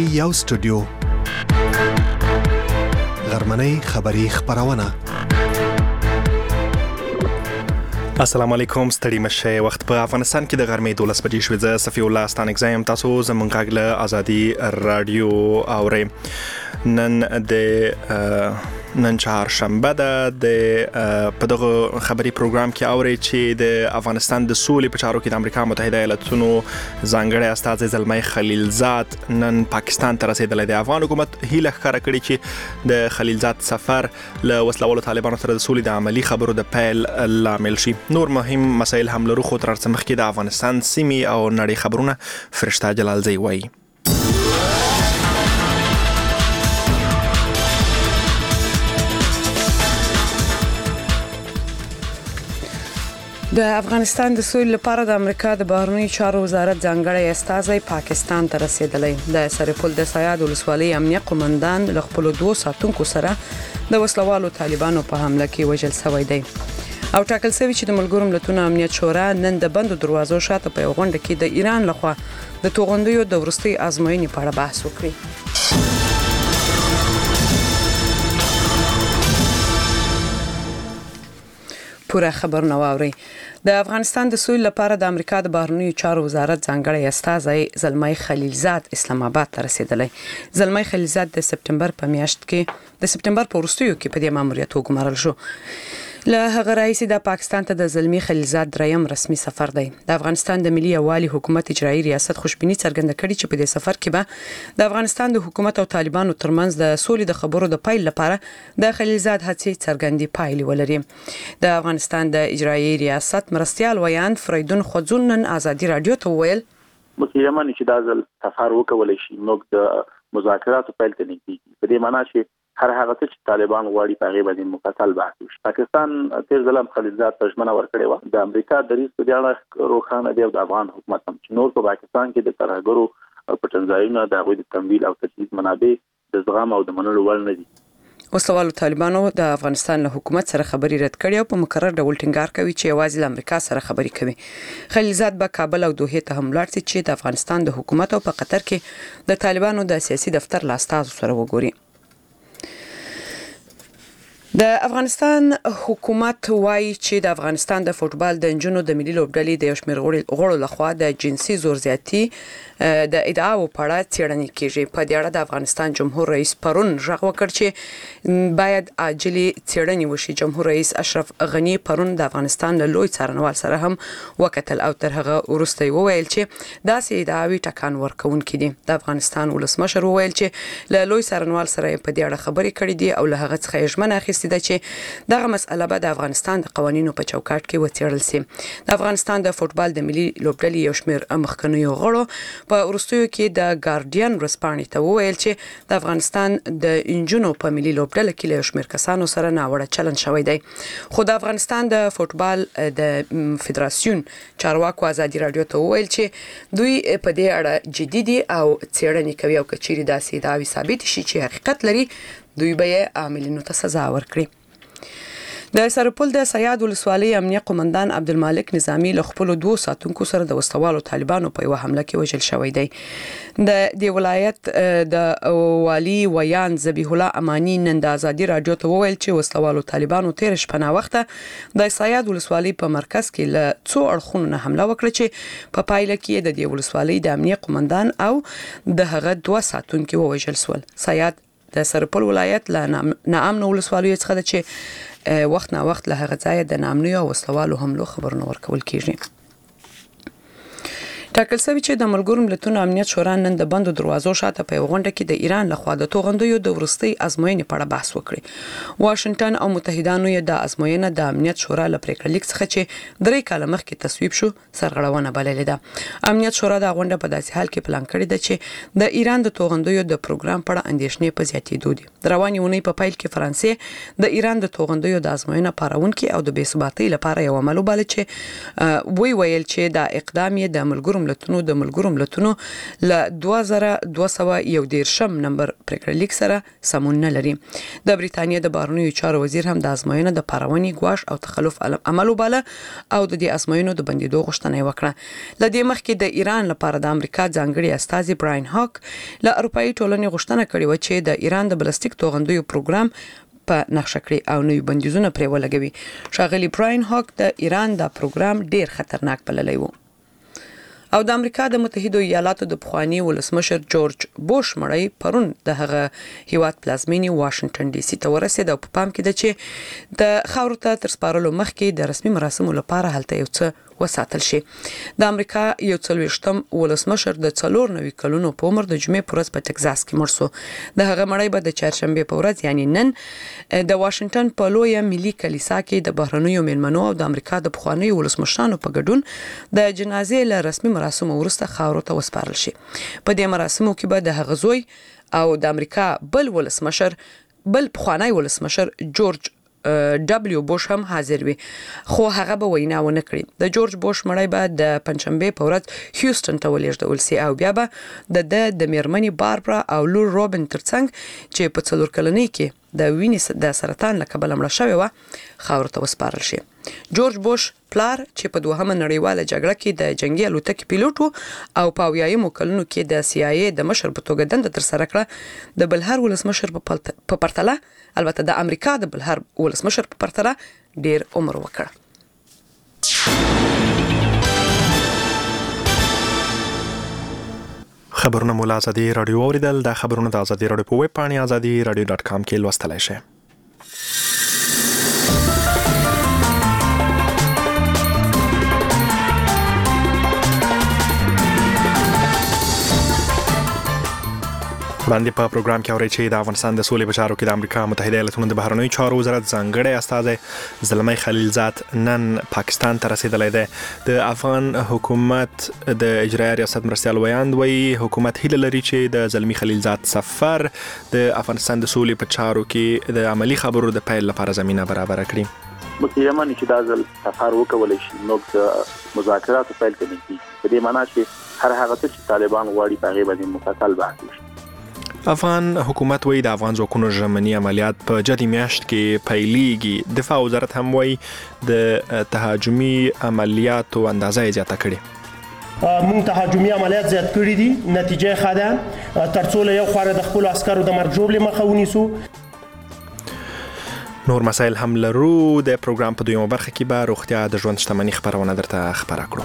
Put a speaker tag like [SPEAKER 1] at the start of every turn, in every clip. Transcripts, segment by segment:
[SPEAKER 1] یو سټوډیو غرمنۍ خبری خبرونه. السلام علیکم، ستړي مشه. وخت په افغانستان کې د غرمې 12 بجې شوې. زه صفی الله ستانګزایم. تاسو زمونږ غږ له ازادي رادیو اورئ. نن چهارشنبه ده. په دغه خبري پروګرام کې اورئ چې د افغانستان د سولې په چارو کې د امریکا متحده ایالاتونو ځانګړی استازی زلمی خلیلزاد نن پاکستان ته رسیدلی دی. افغان حکومت هیله ښکاره کړې چې د خلیلزاد سفر له وسلوالو طالبانو سره د سولې د عملی خبرو د پیل لامل شي. نور مهم مسایل هم لرو، خو تر څه مخکې د افغانستان سیمې او نړۍ خبرونه فرشته جلالزی وایي.
[SPEAKER 2] د افغانستان د سولې لپاره د امریکا د بهرنیو چارو وزارت ځانګړی استازی پاکستان ته رسیدلی. د سرپل د سیاد ولسوالۍ امنیه قومندان له خپل 2 ساتونکو سره د وسلوالو طالبانو په حمله کې وژل شوی دی. او ټاکل شوی چې د ملګرو ملتونو امنیت شورا نن د بندو دروازو شاته په غونډه کې د ایران لخوا د توغندیو د ورستي ازموینې په اړه بحث وکړي. پوره خبر نو اوري. د افغانستان د سولې لپاره د امریکا د بهرنیو چارو وزارت ځانګړی استازی زلمی خلیلزاد اسلام آباد ته رسیدلی. زلمی خلیلزاد د سپتمبر په میاشت کې د سپتمبر په وروستیو کې په دې ماموریت وګمارل شو. له هغه راځي د پاکستان ته د زلمی خلیلزاد دریم رسمي سفر دی. د افغانستان د ملي یوالي حکومت اجرایی ریاست خوشبینی څرګنده کړې چې په دې سفر کې به د افغانستان د حکومت او طالبانو ترمنځ د سولې د خبرو د پیل لپاره د خلیلزاد هڅې څرګندې پایلې ولري. د افغانستان د اجرایی ریاست مرستیال ویان فریدون خوځون نن ازادي رادیو ته وویل
[SPEAKER 3] مسلمان چې دا ځل سفر وکولای شي موږ د مذاکراتو پیل ته نږدې په دې معنی چې هر هغه څه چې طالبان غواړي په هغه باندې مفصل بحث وشي. پاکستان تیر ځل خلیلزاد ته ژمنه ورکړې و د امریکا دریځ په اړه روښانه دی او د افغان حکومت هم چې نور په پاکستان کې د ترهګرو پټنځایونو د غوډ تمویل او تجهیز منابع د زغم او د منلو وړ نه دي.
[SPEAKER 2] وسلوالو طالبانو د افغانستان له حکومت سره خبري رد کړې او په مقرر ډول ټینګار کوي چې یوازې له امریکا سره خبري کوي. خلیلزاد به کابل او دوحه ته هم لاړ شي چې د افغانستان د حکومت او په قطر کې د طالبانو د سیاسي دفتر له استازو سره وګوري. د افغانستان حکومت وایي چې د افغانستان د فوټبال د انجونو د ملي لوبډلې د یشمیر غړو لخوا د جنسي زور زیاتی د ادعاو په اړه څېړنې کیږي. په دې اړه د افغانستان جمهور رئیس پرون ژغ وکړ چې باید عاجلي څېړنې وشي. جمهور رئیس اشرف غنی پرون د افغانستان له لوی څارنوال سره هم وکتل او تر هغه وروسته وویل چې داسې ادعاوې ټکان ورکوونکې دي. د افغانستان ولسمشر وویل چې له لوی څارنوال سره په دې اړه خبرې کړې دي او له هغه څخه ژمنه اخیستې ده چې دغه مسأله به د افغانستان د قوانینو په چوکاټ کې وڅېړل شي. د افغانستان د فوټبال د ملي لوبډلې یو شمېر مخکنیو غړو په وروستیو کې د ګارډین ورسپانې ته وویل چې د افغانستان د انجونو په ملي لوبډله کې له شمېر کسانو سره ناوړه چلند شوی دی. خو د افغانستان د فوټبال د فدراسیون چارواکو ازادي رادیو ته وویل چې دوی په دې اړه جدي دي او څېړنې کوي او کچېرې داسې ادعاوې ثابت شي چې حقیقت لري دوی به عاملینو ته سزا ورکړي. د سرپل د سیاد ولسوالۍ امنیه قومندان عبدالمالک نظامی له خپل 2 ساتونکو سره د وسلوالو طالبانو په یو حمله کې وژل شوی دی. د دې ولایت د والی ویان ذبیح الله امانی نن د ازادي رادیو ته وویل چې وسلوالو طالبانو تیر شپه نا وخته د سیاد ولسوالۍ په مرکز کې له څو اړخونو نه حمله وکړه چې په پایله کې د دې ولسوالۍ د امنیه قومندان او د هغه 2 ساتونکو وژل شول. سیاد د سرپل ولایت له ناامن ولسوالیو څخه چې وخت نا وخت له هغه ځای د نامنیو او وسلوالو حملو خبرونه ورکول کیږي. ټاکل شوی چې د ملګرو ملتونو امنیت شورا نن د بندو دروازو شاته په غونډه کې د ایران لخوا د توغندیو د ورستي ازموینې په اړه بحث وکړي. واشنگټن او متحدانو یې د ازموینې د امنیت شورا له پریکړې لیک څخه چې 3 کال مخکې تصویب شو سرغړونه بللې ده. امنیت شورا د غونډه په داسې حال کې پلان کړی دی چې د ایران د توغندیو د پروګرام په اړه اندېښنې په زیاتېدو دي. روانې ونې په پیل کې فرانسې د ایران د توغندیو د ازموینې پارونکي او د بې ثباتۍ لپاره یو عمل وباله چې ویل چې دا اقدام یې د ملګرو ملتونو د ملګرو ملتونو له 2211 نمبر پریکړه لیک سره سمون نه لري. د بریتانیا د بهرنیو چارو وزیر هم د ازموینې د پارونی ګواښ او تخلف عمل وباله او د دې ازموینو د بندیدو غوښتنه وکړه. لدې مخکې د ایران لپاره د امریکا ځانګړي استازي براین هاک له اروپאי ټولنې غوښتنه کړې و چې د ایران د بلستیک توغندیو پروګرام په نقشه کړی او نوې بندیزونه پرې ولګوي. ښاغلي براین هاک د ایران دا پروګرام ډیر خطرناک بللی و. او د امریکا د متحده ایالاتو د پخوانی ولسمشر جورج بوش مړی پرون د هغه هیواد پلازمینی واشنگټن ډي سي ته ورسېد او په پام کې ده چې د خاورو ته تر سپارلو مخکې د رسمي مراسمو لپاره هلته یو څه وساتل شي. د امریکا یو 40م ولسمشر د 94 کلونو په عمر د جمعې پر ورځ په ټکزاس کې مړ شو. د هغه مړی به د چهارشنبه په ورځ یعنی نن د واشنگټن په لویه ملي کلیسا کې د بهرنیو میلمنو او د امریکا د پخوانی ولسمشرانو په ګډون د جنازې له رسمي مراسمو وروسته خاورو ته وسپارل شي. په دې مراسمو کې به د هغه زوی او د امریکا بل پخوانی ولسمشر جورج دبليو بوش هم حاضر وي، خو هغه به وینا ونه کړي. د جورج بوش مړی به د پنځشنبه په ورځ هیوستن ته ولېږدول شي او بیا به د میرمنې باربرا او لور روبن ترڅنګ چې په 4 کلنۍ کې د وینې د سرطان له کبله مړه شوې و خاورو ته وسپارل شي. جورج بوش پلار چې په دوهمه نړیواله جګړه کې د جنگي الوتکې پیلوټ او په 80 کلونو کې د CIA د مشر په توګه دنده تر سره کړه، د بلهر ولسمشر په پرتله البته د امریکا د بلهر ولسمشر په پرتله ډیر عمر وکړ.
[SPEAKER 1] خبرونه مولا ازادي رادیو اوریدل. د خبرونو د ازادي رادیو په ویب پاڼه azadi.radio.com کې لوستلای شئ. باندې په پروګرام کې اوري چې د افغانستان د سولې په چارو کې د امریکا متحده ایالاتونو د بهرنیو چارو وزارت ځانګړی استازی زلمی خلیلزاد نن پاکستان ته رسیدلی دی. د افغان حکومت د اجرایي ریاست مرستیال ویاند وایي حکومت هیله لري چې د زلمی خلیلزاد سفر د افغانستان د سولې په چارو کې د عملی خبرو د پیل لپاره زمینه برابر کړي.
[SPEAKER 3] مسلمان چې دا ځل سفر وکولای شي نو د مذاکراتو پیل کوي. په دې معنی چې هر هغه څه چې طالبان غواړي په هغه باندې مفصل بحث وشي.
[SPEAKER 1] افغان حکومت وایي د افغان ځواکونو ژمني عملیات په جدي میاشت کې پیلېږي. دفاع وزارت هم وایي د تهاجمي عملیاتو اندازه یې زیاته کړې.
[SPEAKER 4] مونږ تهاجمي عملیات زیات کړي دي، نتیجه ښه ده، ترڅو له یو خوا د خپل عسکرو د مرګ ژوبلې مخه ونیسو.
[SPEAKER 1] نور مسایل هم لرو. د پروګرام په دویمه برخه کې به روغتیا د ژوند شتمنۍ خبرونه درته خبره کړو.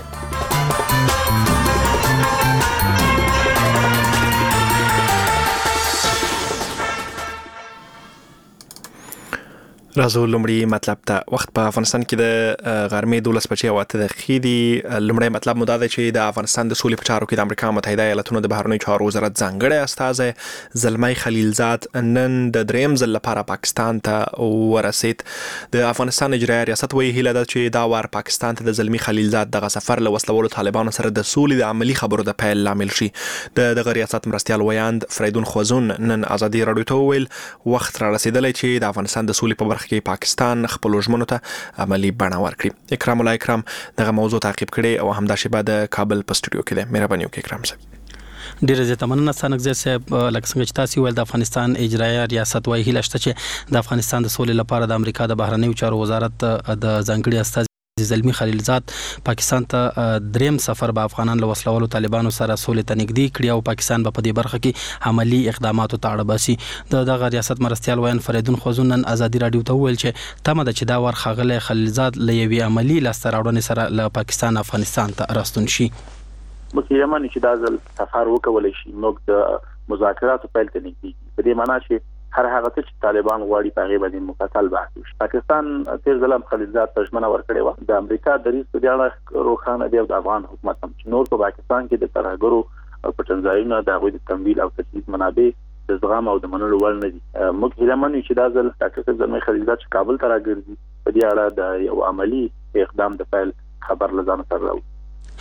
[SPEAKER 1] راځو لومړی مطلب ته. وخت په افغانستان کې د غرمې 12:08 دي. لومړی مطلب مو دا دی چې د افغانستان د سولې په چارو کې د امریکا متحده ایالاتونو د بهرنیو چارو وزارت ځانګړی استازی زلمی خلیلزاد نن د دریم ځل لپاره پاکستان ته ورسید. د افغانستان اجرایي ریاست وایي هیله ده چې دا وار پاکستان ته د زلمی خلیلزاد دغه سفر له وسلوالو طالبانو سره د سولې د عملی خبرو د پیل لامل شي. دغه ریاست مرستیال ویاند فریدون خوزون نن ازادي رادیو ته وویل وخت را رسیدلی چې د افغانستان د سولې په برخه کې پاکستان خپل ژمنو ته عملی بڼه ورکړي. اکرام الله اکرام دغه موضوع تعقیب کړي او همدا شیبه د کابل په سټوډیو کې ده. مهرباني وکړئ اکرام صاحب.
[SPEAKER 5] ډیره زیاته مننه سانګزه صاحب. لکه څنګه چې تاسو ویل د افغانستان اجرایي ریاست وايي هیله شته چې د افغانستان د سولې لپاره د امریکا د بهرنیو چارو وزارت د ځانګړي استازي زلمی خلیلزاد پاکستان ته دریم سفر به افغانان له وسلوالو طالبانو سره سولې ته نږدې کړي او پاکستان به په دې برخه کې عملی اقداماتو ته اړ باسي. دغه ریاست مرستیال ویان فریدون خوزون نن ازادي رادیو ته وویل چې تمه ده چې دا ور ښاغلی خلیلزاد له یوې عملی لاسته راوړنې سره له پاکستان افغانستان ته راستون شي.
[SPEAKER 3] مسلمان چې دا ځل سفر وکولای شي نو د مذاکراتو پیل کوي. په دې معنی چې هر هغه څه چې طالبان غواړي په هغه باندې مفصل بحث وشي. پاکستان تیر ځل خلیلزاد ته ژمنه ورکړې و. د امریکا دریځ په اړه روښانه دی او د افغان حکومت هم چې نور په پاکستان کې د ترهګرو پټنځایونو د هغوی د تمویل او تجهیز منابع د زغم او د منلو وړ نه دي. موږ هیله منو چې دا ځل ډاکټر زلمی خلیلزاد چې کابل ته راګرځي په دې اړه د یو عملی اقدام د پیل خبر لزان سره راوړي.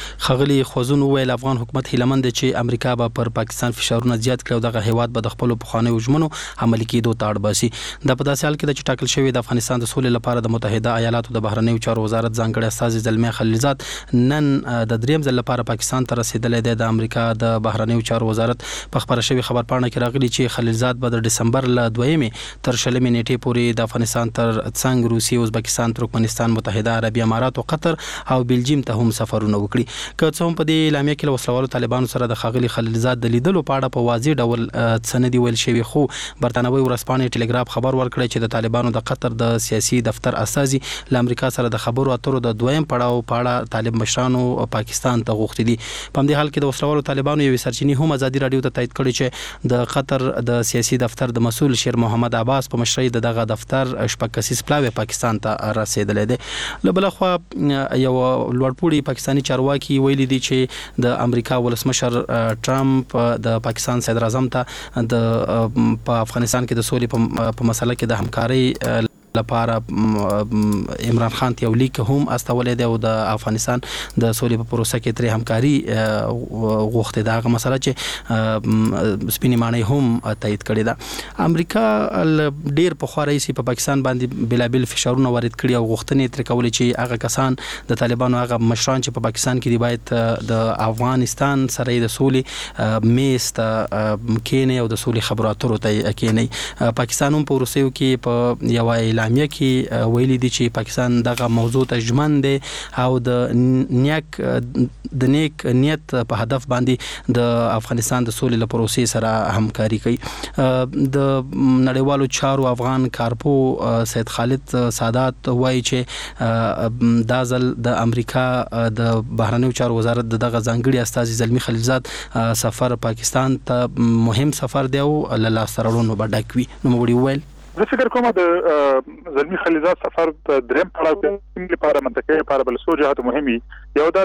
[SPEAKER 5] خغلی خوځون ویل افغان حکومت هیلمند چې امریکا به پر پاکستان فشارونه زیات کړي او دغه هیواد به د خپل پخواني وجمنو عملي کېدو ته اړ باسي. د په داسې حال کې چې ټاکل شوی د افغانستان د سولې لپاره د متحده ایالاتو د بهرنیو چارو وزارت ځانګړي استازي زلمی خلیلزاد نن د دریم ځل لپاره پاکستان ته رسیدلی دی. د امریکا د بهرنیو چارو وزارت په خبره شوی خبرپاڼه کې راغلی چې خلیلزاد به د دسمبر له 2 تر 20 نیټې پورې د افغانستان تر څنګ روسیې، ازبکستان، ترکمنستان، متحده عربي امارات او قطر او بلجیم ته هم سفرونه وکړي. که څه هم په دې اعلامیه کې له وسلوالو طالبانو سره د ښاغلي خلیلزاد د لیدلو په اړه په واضح ډول څه نه دي ویل شوي، خو برتانوي ورځپاڼې ټلګراف خبر ورکړی چې د طالبانو د قطر د سیاسي دفتر استازي له امریکا سره د خبرو اترو د دویم پړاو په اړه طالب مشرانو پاکستان ته غوښتي دي. په همدې حال کې د وسلوالو طالبانو یوې سرچینې هم ازادي راډیو ته تایید کړی چې د قطر د سیاسي دفتر د مسؤل شیر محمد عباس په مشرۍ دغه دفتر شپږ کسیز پلاوی پاکستان ته رسیدلی دی. له بله خوا یو لوړپوړي پاکستاني چارواکي ویلي دي چې د امریکا ولسمشر ټرمپ د پاکستان صدر اعظم ته د په افغانستان کې د سولې په مسله کې د همکارۍ لپاره عمران خان ته یو لیک هم استولې دی او د افغانستان د سولې په پروسه کې ترې همکاري غوښتې ده. هغه مسله چې سپینې ماڼۍ هم تایید کړې ده. امریکا ډېر پخوا راهیسې په پاکستان باندې بېلابېل فشارونه وارد کړي او غوښتنې ترې کولې چې هغه کسان د طالبانو هغه مشران چې په پاکستان کې دي باید د افغانستان سره د سولې میز ته کېني او د سولې خبرو اترو ته کېني. پاکستان هم په روسیو کې په یو اعلامیه کې ویلي دي چې پاکستان دغه موضوع ته ژمن دی او د نیک نیت په هدف باندې د افغانستان د سولې لپاره پروسې سره همکاري کوي. د نړیوالو چارو افغان کارپو سید خالد سادات وایي چې دا ځل د امریکا د بهرنیو چارو وزارت دغه ځانګړي استازي زلمی خلیلزاد سفر پاکستان ته مهم سفر دی او له لاسته راوړنو به ډک وي. نو موږ ویل
[SPEAKER 6] زه فکر کوم د زلمی خلیلزاد سفر د دریم پړاو کې لپاره منطقي لپاره بل څو جهات مهمي. یو دا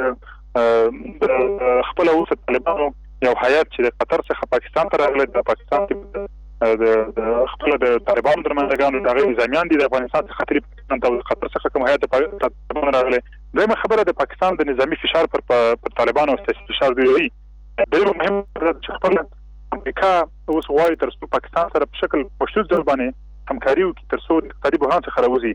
[SPEAKER 6] چې د خپل اوسه طالبانو یو حیات چې د قطر څخه پاکستان ته راغلی، د پاکستان کې د خپل د طالبانو درمندګانو د نظامیان دي د افغانستان څخه خطرې پاکستان ته قطر څخه کوم حیات طالبانو راغلی. دویمه خبره د پاکستان د نظامی فشار پر طالبانو او سیاسي فشار دی. ډېر مهم چې خپل امریکا اوس غواړي تر څو پاکستان سره په شکل مشروط ډول باندې همکاري وکړي تر څو د اقتصادي بحران څخه راوځي.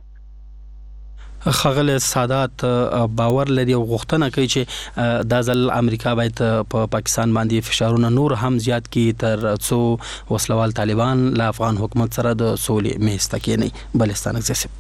[SPEAKER 5] خغل سادات باور لري او غوښتنه کوي چې دا ځل امریکا باید په پاکستان باندې فشارونه نور هم زیات کړي تر څو وسلوال طالبان له افغان حکومت سره د سولې میز ته کېني. بلستان اگزیسب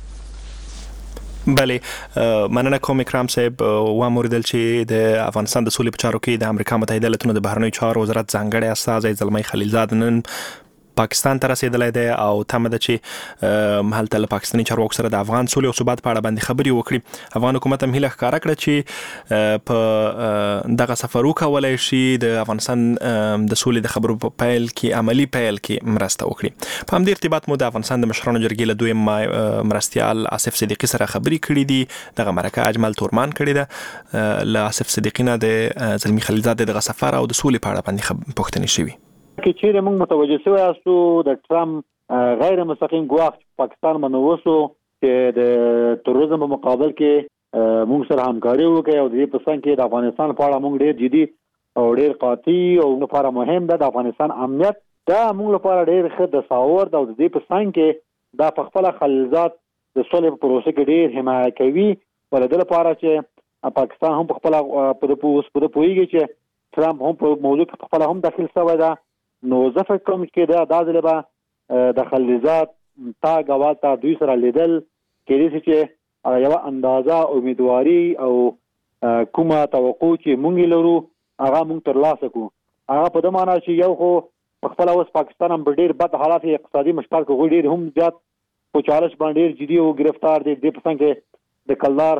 [SPEAKER 1] بله مننه کوم اکرام صاحب. واموریدل چې د افغانستان د سولې په چارو کې د امریکا متحده ایالاتونو د بهرنیو چارو وزارت ځانګړی استازی زلمی خلیلزاد نن پاکستان ته رسیدلی دی او تمه ده چې هلته له پاکستاني چارواکو سره د افغان سولې او ثبات په اړه باندې خبرې وکړي. افغان حکومت هم هیله ښکاره کړه چې په دغه سفر وکولی شي د افغانستان د سولې د خبرو په پیل کې عملی پیل کې مرسته وکړي. په همدې ارتباط مو د افغانستان د مشرانو جرګې له دویم مرستیال آصف صدیقي سره خبرې کړې دي. دغه مرکه اجمل تورمان کړې ده. له آصف صدیقي نه د زلمی خلیلزاد دغه سفر او د سولې په اړه باندې پوښتنې شوي.
[SPEAKER 7] کې چې موږ متوجه شوی یاستو د ټرمپ غیر مستقیم ګواښ پاکستان باندې وسو چې د تروریزم په مقابل کې موږ سره همکاري وکړي او د دې په څنګ کې د افغانستان په اړه موږ ډېر جدي او ډېر قاطع او لپاره مهم ده. د افغانستان امنیت دا موږ لپاره ډېر ښه د ساور او د دې په څنګ کې دا په خپل خلیلزاد د سولې په پروسه کې ډېر حمایت کوي ولې د لپاره چې پاکستان هم په خپل په پوهیږي چې ټرمپ هم په موضوع کې خپل هم داخل شوی ده. نو زه فکر کوم چې دا ځل به د خلیلزاد تا غواړه دوی سره لیدل کېږي چې یو اندازه امیدواري او کومه توقع چې مونږ لرو هغه مونږ ترلاسه کوو. هغه په دې معنی چې یو خو خپل اوس پاکستان هم ډېر بد حالات اقتصادي مشکل کې ډېر هم زیات په چالش باندې جدي او گرفتار دي. د پسند کې د کلدار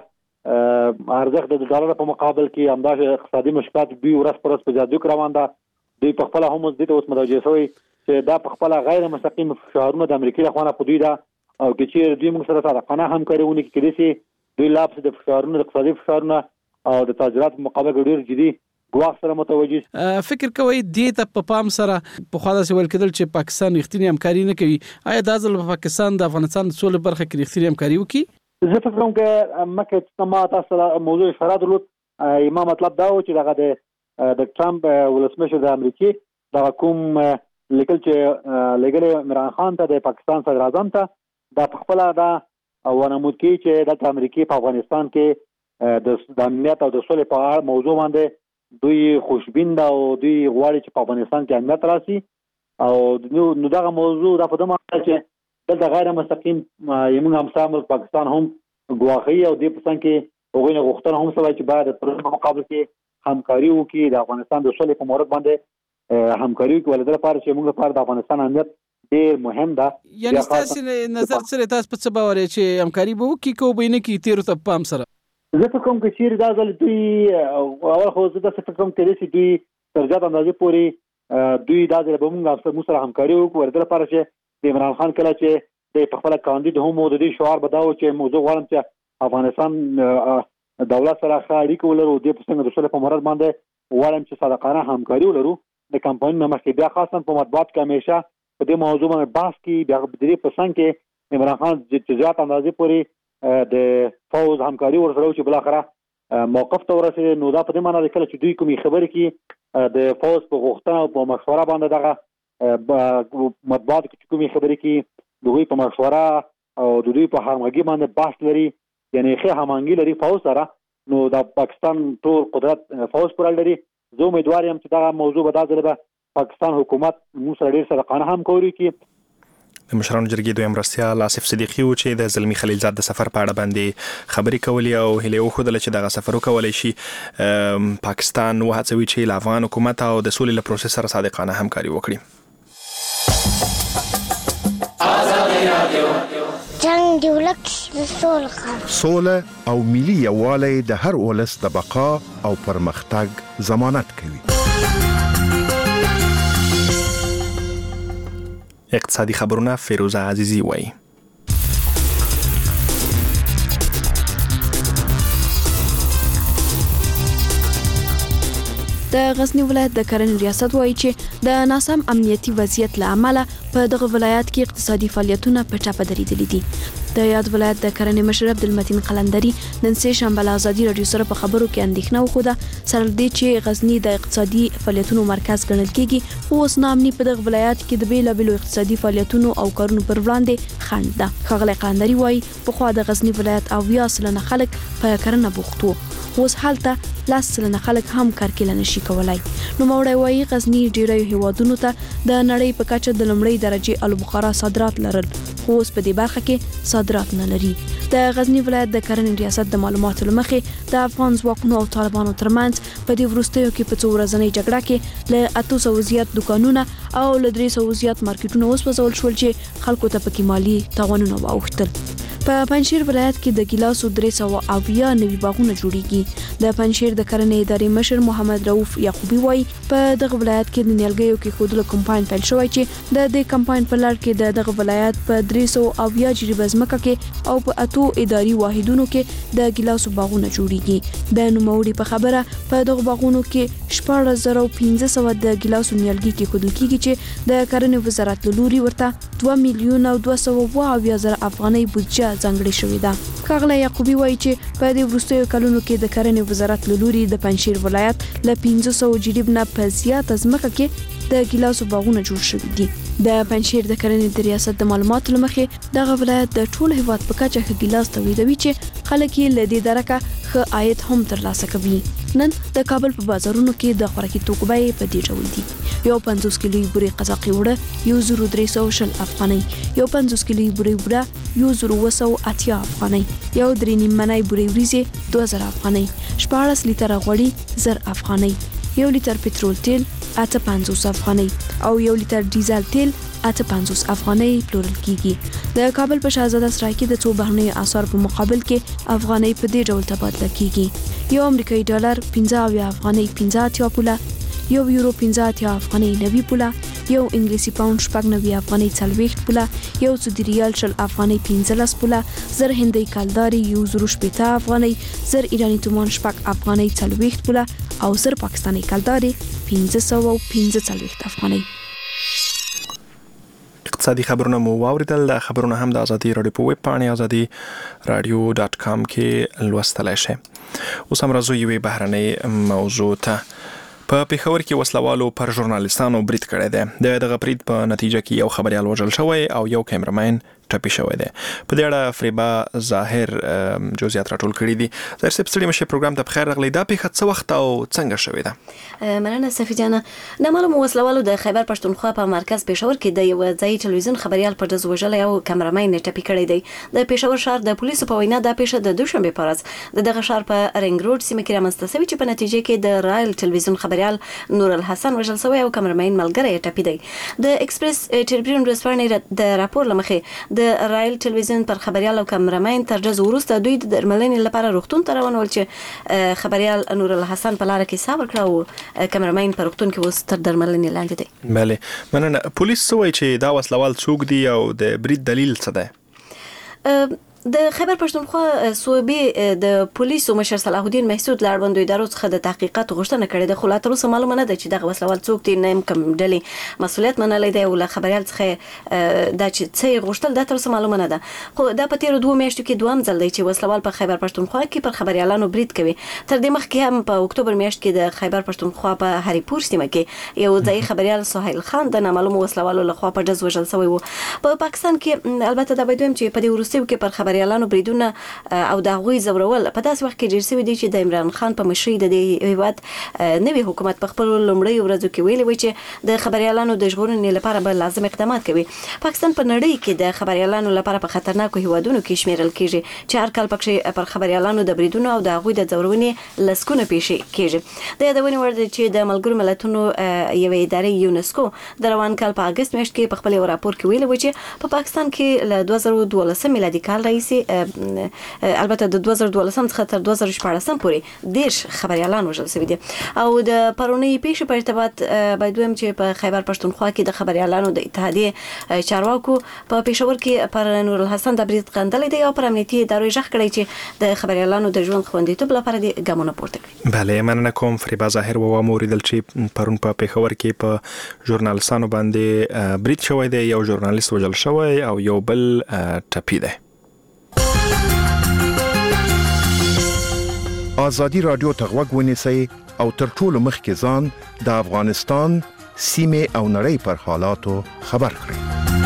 [SPEAKER 7] ارزښت د ډالر په مقابل کې همدغه اقتصادي مشکلات دوی ورځ پر ورځ په زیاتو روان ده. دوی په خپل هم د اوس متوجه شوی چې دا په خپل غیر مستقیم فشارونه د امریکا لخوا په دوی دا او چې دوی موږ سره صادقانه همکاري ونکړي کېدای شي دوی لاپس د فشارونو د اقتصادي فشارونو او د تاجرات مقابله ډېر جدي ګواښ سره متوجه.
[SPEAKER 8] فکر کوي دې ته په پام سره په خاله سوال کېدل چې پاکستان رښتینی همکاري نه کوي. آیا دا ځل په پاکستان د افغانستان سولې برخه کې رښتینی همکاري وکړي؟
[SPEAKER 7] زه فکر کوم چې مکه ما تاسو موضوع اشاره درلود ما مطلب دا و چې دغه د ټرمپ ولسمشر د امریکای دا کوم لیکل چې لګل عمران خان ته د پاکستان صدر اعظم ته دا خپل دا ونمود کی چې د امریکای په افغانستان کې د امنیت او د صلح په اړه موضوع باندې دوی خوشبین دا او دوی غواړي چې په افغانستان کې امنیت راشي او نو دغه موضوع دا په دمه چې د غیر مستقیم یمن همسا پاکستان هم غواخي او د پسند کې وګینه غوښتنه هم سوي چې بعد د مقابل کې همکاري وکړي د افغانستان د صلح په مورد باندې همکاري وکړي ولې لپاره چې موږ لپاره د افغانستان امنیت ډېر مهم ده.
[SPEAKER 8] یعنی تاسو نظر سره تاسو په څه باور چې همکاري به وکړي کو به نه کې تیر ته پام سره
[SPEAKER 7] زه په کوم کې چیرې دا ځل دوی اول خو زه د څه کوم کې چې دوی ترجمه اندازې پوری دوی دا ځل به موږ سره همکاري وکړو ولې لپاره چې د عمران خان کله چې د خپل کاندید هم د دې شعار بداو چې موضوع غواړم چې افغانستان دولت سره اړیکې ولرو د پښتنو د صلح په مورد باندې غواړم چې صادقانه همکاري ولرو د کمپاین مخکې بیا خاصه په مطبوعات کې همیشه په دې موضوع باندې بحث کې بیا د دې پسند کې عمران خان چې ځات اندازې پوری د فوز همکاري ورسره چې بل اخره موقف ته ورسېد نو دا په دې معنی ده چې دوی کومي خبرې کې د فوز په غوښتنه او په مشوره باندې دغه مطبوعات کې کومي خبرې کې دوی په مشوره او دوی په همغږي باندې بحث لري یعنی ښه همغږي لري فوز سره نو د پاکستان ټول قدرت فوز پر لري زه امیدوار یم چې دا موضوع به دازله پاکستان حکومت موږ سره ډیر سره قانون همکاري کوي.
[SPEAKER 1] د مشرانو جرګې دویم مرستیال آصف صدیقي و چې د زلمی خلیلزاد د سفر په اړه باندې خبرې کولې او هیله وښودله چې دغه سفر وکولای شي پاکستان وهڅوي چې له افغان حکومت او د سولې له پروسس سره صادقانه همکاري وکړي.
[SPEAKER 9] جنگ دی ولک د سوله او ملي یووالی د هر ولس د بقا او پرمختګ ضمانت کوي.
[SPEAKER 1] اقتصادي خبرونه فیروزه عزیزی وایي.
[SPEAKER 10] د غزنی ولایت د کرنې ریاست وایي چې د ناسم امنیتي وضعیت له امله په دغه ولایت کې اقتصادي فعالیتونه په ټاپه درېدلي دي. د یاد ولایت د کرنې مشر عبدالمتین قلندري نن سه شنبه له ازادي رادیو سره په خبرو کې اندېښنه وښوده سره دې چې غزنی د اقتصادي فعالیتونو مرکز ګڼل کېږي خو اوس نامني په دغه ولایت کې د بیلابېلو اقتصادي فعالیتونو او کارونو پر وړاندې خنډ ده. ښاغلی قلندري وایي پخوا د غزنی ولایت 80% خلک په کرنه بوخت وو اوس حالته 10% خلک هم کارکله نشي کولای. نو موړی وایي غزنی ډیری هیوادونو ته د نړۍ په کچه د لومړۍ درجه البخارا صادرات لرل خو اوس په دې برخه کې صادرات نه لري. د غزنی ولایت د کرنې ریاست د معلوماتو لمخې د افغان ځواکونو او طالبانو ترمنځ په دې وروستیو کې په څو ورځنۍ جګړه کې له 800 زیات دکانونه او له 300 زیات مارکیټونه وسوځول شول چې خلکو ته پکې مالی تاوانونه واوښتل. په پنځشیر ولایت کې د ګیلاسو 300 نوي باغونه جوړیږي. د پنځشیر د کرنې ادارې مشر محمد رؤف یعقوبی وایي په دغه ولایت کې د نیالګیو کې خودلو کمپاین پیل شوی چې د دې کمپاین په لړ کې دغه ولایت په 300 جریبه ځمکه کې او په 8 اداري واحدونو کې د ګیلاسو باغونه جوړیږي. د نوموړي په خبره په دغه باغونو کې 14500 د ګیلاسو نیالګي کې خودل کېږي چې د کرنې وزارت له لوري ورته 2,220,000 افغانۍ بودجه ځانګړې شوې ده. ښاغلی یعقوبی وایي چې په دې وروستیو کلونو کې د کرنې وزارت له لوري د پنځشیر ولایت له 500 جریب نه په زیاته ځمکه کې د ګیلاسو باغونه جوړ شوي دي. د پنځشیر د کرنې د ریاست د معلوماتو لمخې دغه ولایت د ټول هیواد په کچه ښه ګیلاس تولیدوي چې خلک یې له دې درکه ښه عاید هم ترلاسه کوي. نن د کابل په بازارونو کې د خوراکي توکو بیې په دې ډول دي. یو 50 کیلو بوري قزاقي وړه 1300 افغانۍ، یو 50 کیلو بوري وړه 1280 افغانۍ، یو 3 منای بوري وریځې 2000 افغانۍ، 14 لیټر غوړي 1000 افغانۍ، 1 لیټر پټرول تیل 850 افغانۍ او 1 لیټر ډیزل تیل 850 افغانۍ پلورل کیږي. د کابل په شاهزاده سرای کې د څو بهرنیو اسعار په مقابل کې افغانۍ په دې ډول تبادله کیږي. یو امریکایي ډالر 15 افغانۍ 15 پوله، یو یورو 15 افغانۍ 90 پوله، یو انګلیسي پاوند 90 افغانۍ 40 پوله، یو سعودي ریال 10 افغانۍ 15 پوله، زر هندۍ کلداري 180 افغانۍ، زر ایرانی تومان 10 افغانۍ 40 پوله او زر پاکستاني کلداري 515 افغانۍ.
[SPEAKER 1] اقتصادي خبرونه مو واوریدل. د خبرونه هم د ازادي رادیو په ویب پاڼه ازادي رادیو.com کې لوستلای شئ. اوس هم راځو یوې بهرنۍ موضوع ته. په پېښور کې وسلوالو پر ژورنالستانو برید کړی دی. دغه برید په نتیجه کې یو خبريال وژل شوی او یو کیمرمین ټپي شوی دی. په دې اړه فریبا ظاهر جزئیات راټول کړي دي. ظاهر صاحب ستړي مشه پروګرام ته بخیر راغلی. دا پیښه څه وخت او څنګه شوې ده؟
[SPEAKER 11] مننه صفی جانه. نامعلوم وسلوالو د خیبر پښتونخوا په مرکز پېښور کې د یو ځای ټلویزیون خبريال په ډز وژل او کیمرمین ټپي کړی دی. د پېښور شهر د پولیسو په وینا دا پیښه د دوشنبه په ورځ د دغه شهر په رنګ روډ سیمه کې رامنځته شوې چې په نتیجه کې د رایل ټلویزیون خبريال نور الحسن وژل شوی او کیمرمین ملګری ټپي دی. د ایکسپریس ټریبیون ورځپاڼې د راپور لمخې د رایل ټلویزیون پر خبريال او کیمرمین تر ډز وروسته دوی د درملنې لپاره روغتون ته روانول چې خبريال نور الحسن په لار کې صبر کړ او کیمرمین په روغتون کې اوس تر درملنې لاندې دی.
[SPEAKER 1] بله مننه. پولیس څه وایي چې دا وسلوال څوک دی او د برید دلیل څه دی؟
[SPEAKER 11] د خیبر پښتونخوا صوبې د پولیسو مشر صلاح الدین محسود لاړوندوی دارو څخه د تحقیقات غوښتنه کړې ده، خو لا تر اوسه معلومه نه ده چې دغه وسلوال څوک دی، نه کوم ډلې مسؤلیت منلی دی او له خبريال څخه دا چې څه غوښتل دا تر اوسه معلومه نه ده. خو دا په تیرو 2 میاشتو کې دوام ځل دی چې وسلوال په خیبر پښتونخوا کې پر خبريالانو برید کوي. تر دې مخکې هم په اکتوبر میاشت کې د خیبر پښتونخوا په هریپور سیمه کې یو ځای خبريال سهیل خان د نامعلوم وسلوالو لخوا په ډز وژل شوی و. په پاکستان کې البته دا باید ویم چې په دې وروستیو کې پر خبريالانو بریدونه او د هغوی زورول په داسې وخت کې ډیر شوي دي چې د عمران خان په مشرۍ د دې هیواد نوي حکومت په خپل لومړۍ ورځو کې ویلي و چې د خبريالانو د ژغورنې لپاره به لازم اقدامات کوي. پاکستان په نړۍ کې د خبريالانو لپاره په خطرناکو هیوادونو کې شمیرل کیږي چې هر کال پکې پر خبريالانو د بریدونو او د هغوی د زورونې لسکونه پیښې کیږي. د یادونې وړ ده چې د ملګرو ملتونو یوې ادارې یونسکو د روان کال په اگست میاشت کې په خپل راپور کې ویلي و چې په پاکستان کې له 2012 میلادي کال راهیسې البته د 2012 څخه تر 2014 پورې 10 خبريالان وژل شوي دي. او د پرونی پیښې په ارتباط باید ویم چې په خیبر پښتونخوا کې د خبريالانو د اتحادیې چارواکو په پېښور کې پر نور الحسن د برید غندلې دی او پر امنیتي ادارو ژغ کړی چې د خبريالانو د ژوند خوندیتوب لپاره د ګامونه پورته کړي.
[SPEAKER 1] بله مننه کوم. فریبا ظاهر و موریدل چې پرون په پېښور کې په ژورنالستانو باندې برید شوی دی، یو ژورنالیست وژل شوی او یو بل ټپي دی.
[SPEAKER 9] آزادی رادیو ته غوږ ونیسئ او تر ټولو مخکې ځان د افغانستان سیمې او نړۍ پر حالاتو خبر کړئ.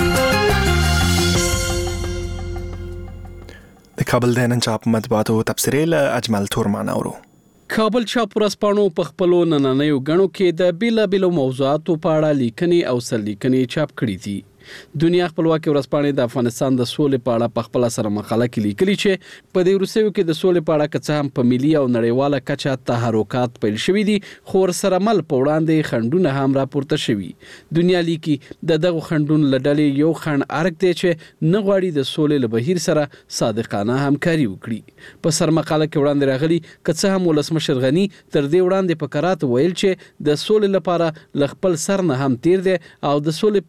[SPEAKER 1] د کابل د نن چاپ مطبوعاتو تبصرې له اجمل تورمان اورو.
[SPEAKER 8] کابل چاپ ورځپاڼو په خپلو نننیو غنو کې د بیلابیلو موضوعاتو په اړه لیکنې او سرلیکنې چاپ کړې دي. دنیا خپلواکي ورځپاڼې د افغانستان د سولې په اړه په خپل سره مقاله کې لیکلي چې په دې وروستیو کې د سولې په اړه که څه هم په ملي او نړیواله کچه تحرکات پیل شوي دي، خو ورسره مل په وړاندې خنډونه هم راپورته شوي. دنیا لیکي د دغو خنډونو له ډلې یو خنډ ارګ دی چې نه غواړي د سولې له بهیر سره صادقانه همکاري وکړي. په سر مقاله کې وړاندې راغلي که څه هم ولسمشر غني تر دې وړاندې په کرات ویل چې د سولې لپاره له خپل سر نه هم تیر دی او د سولې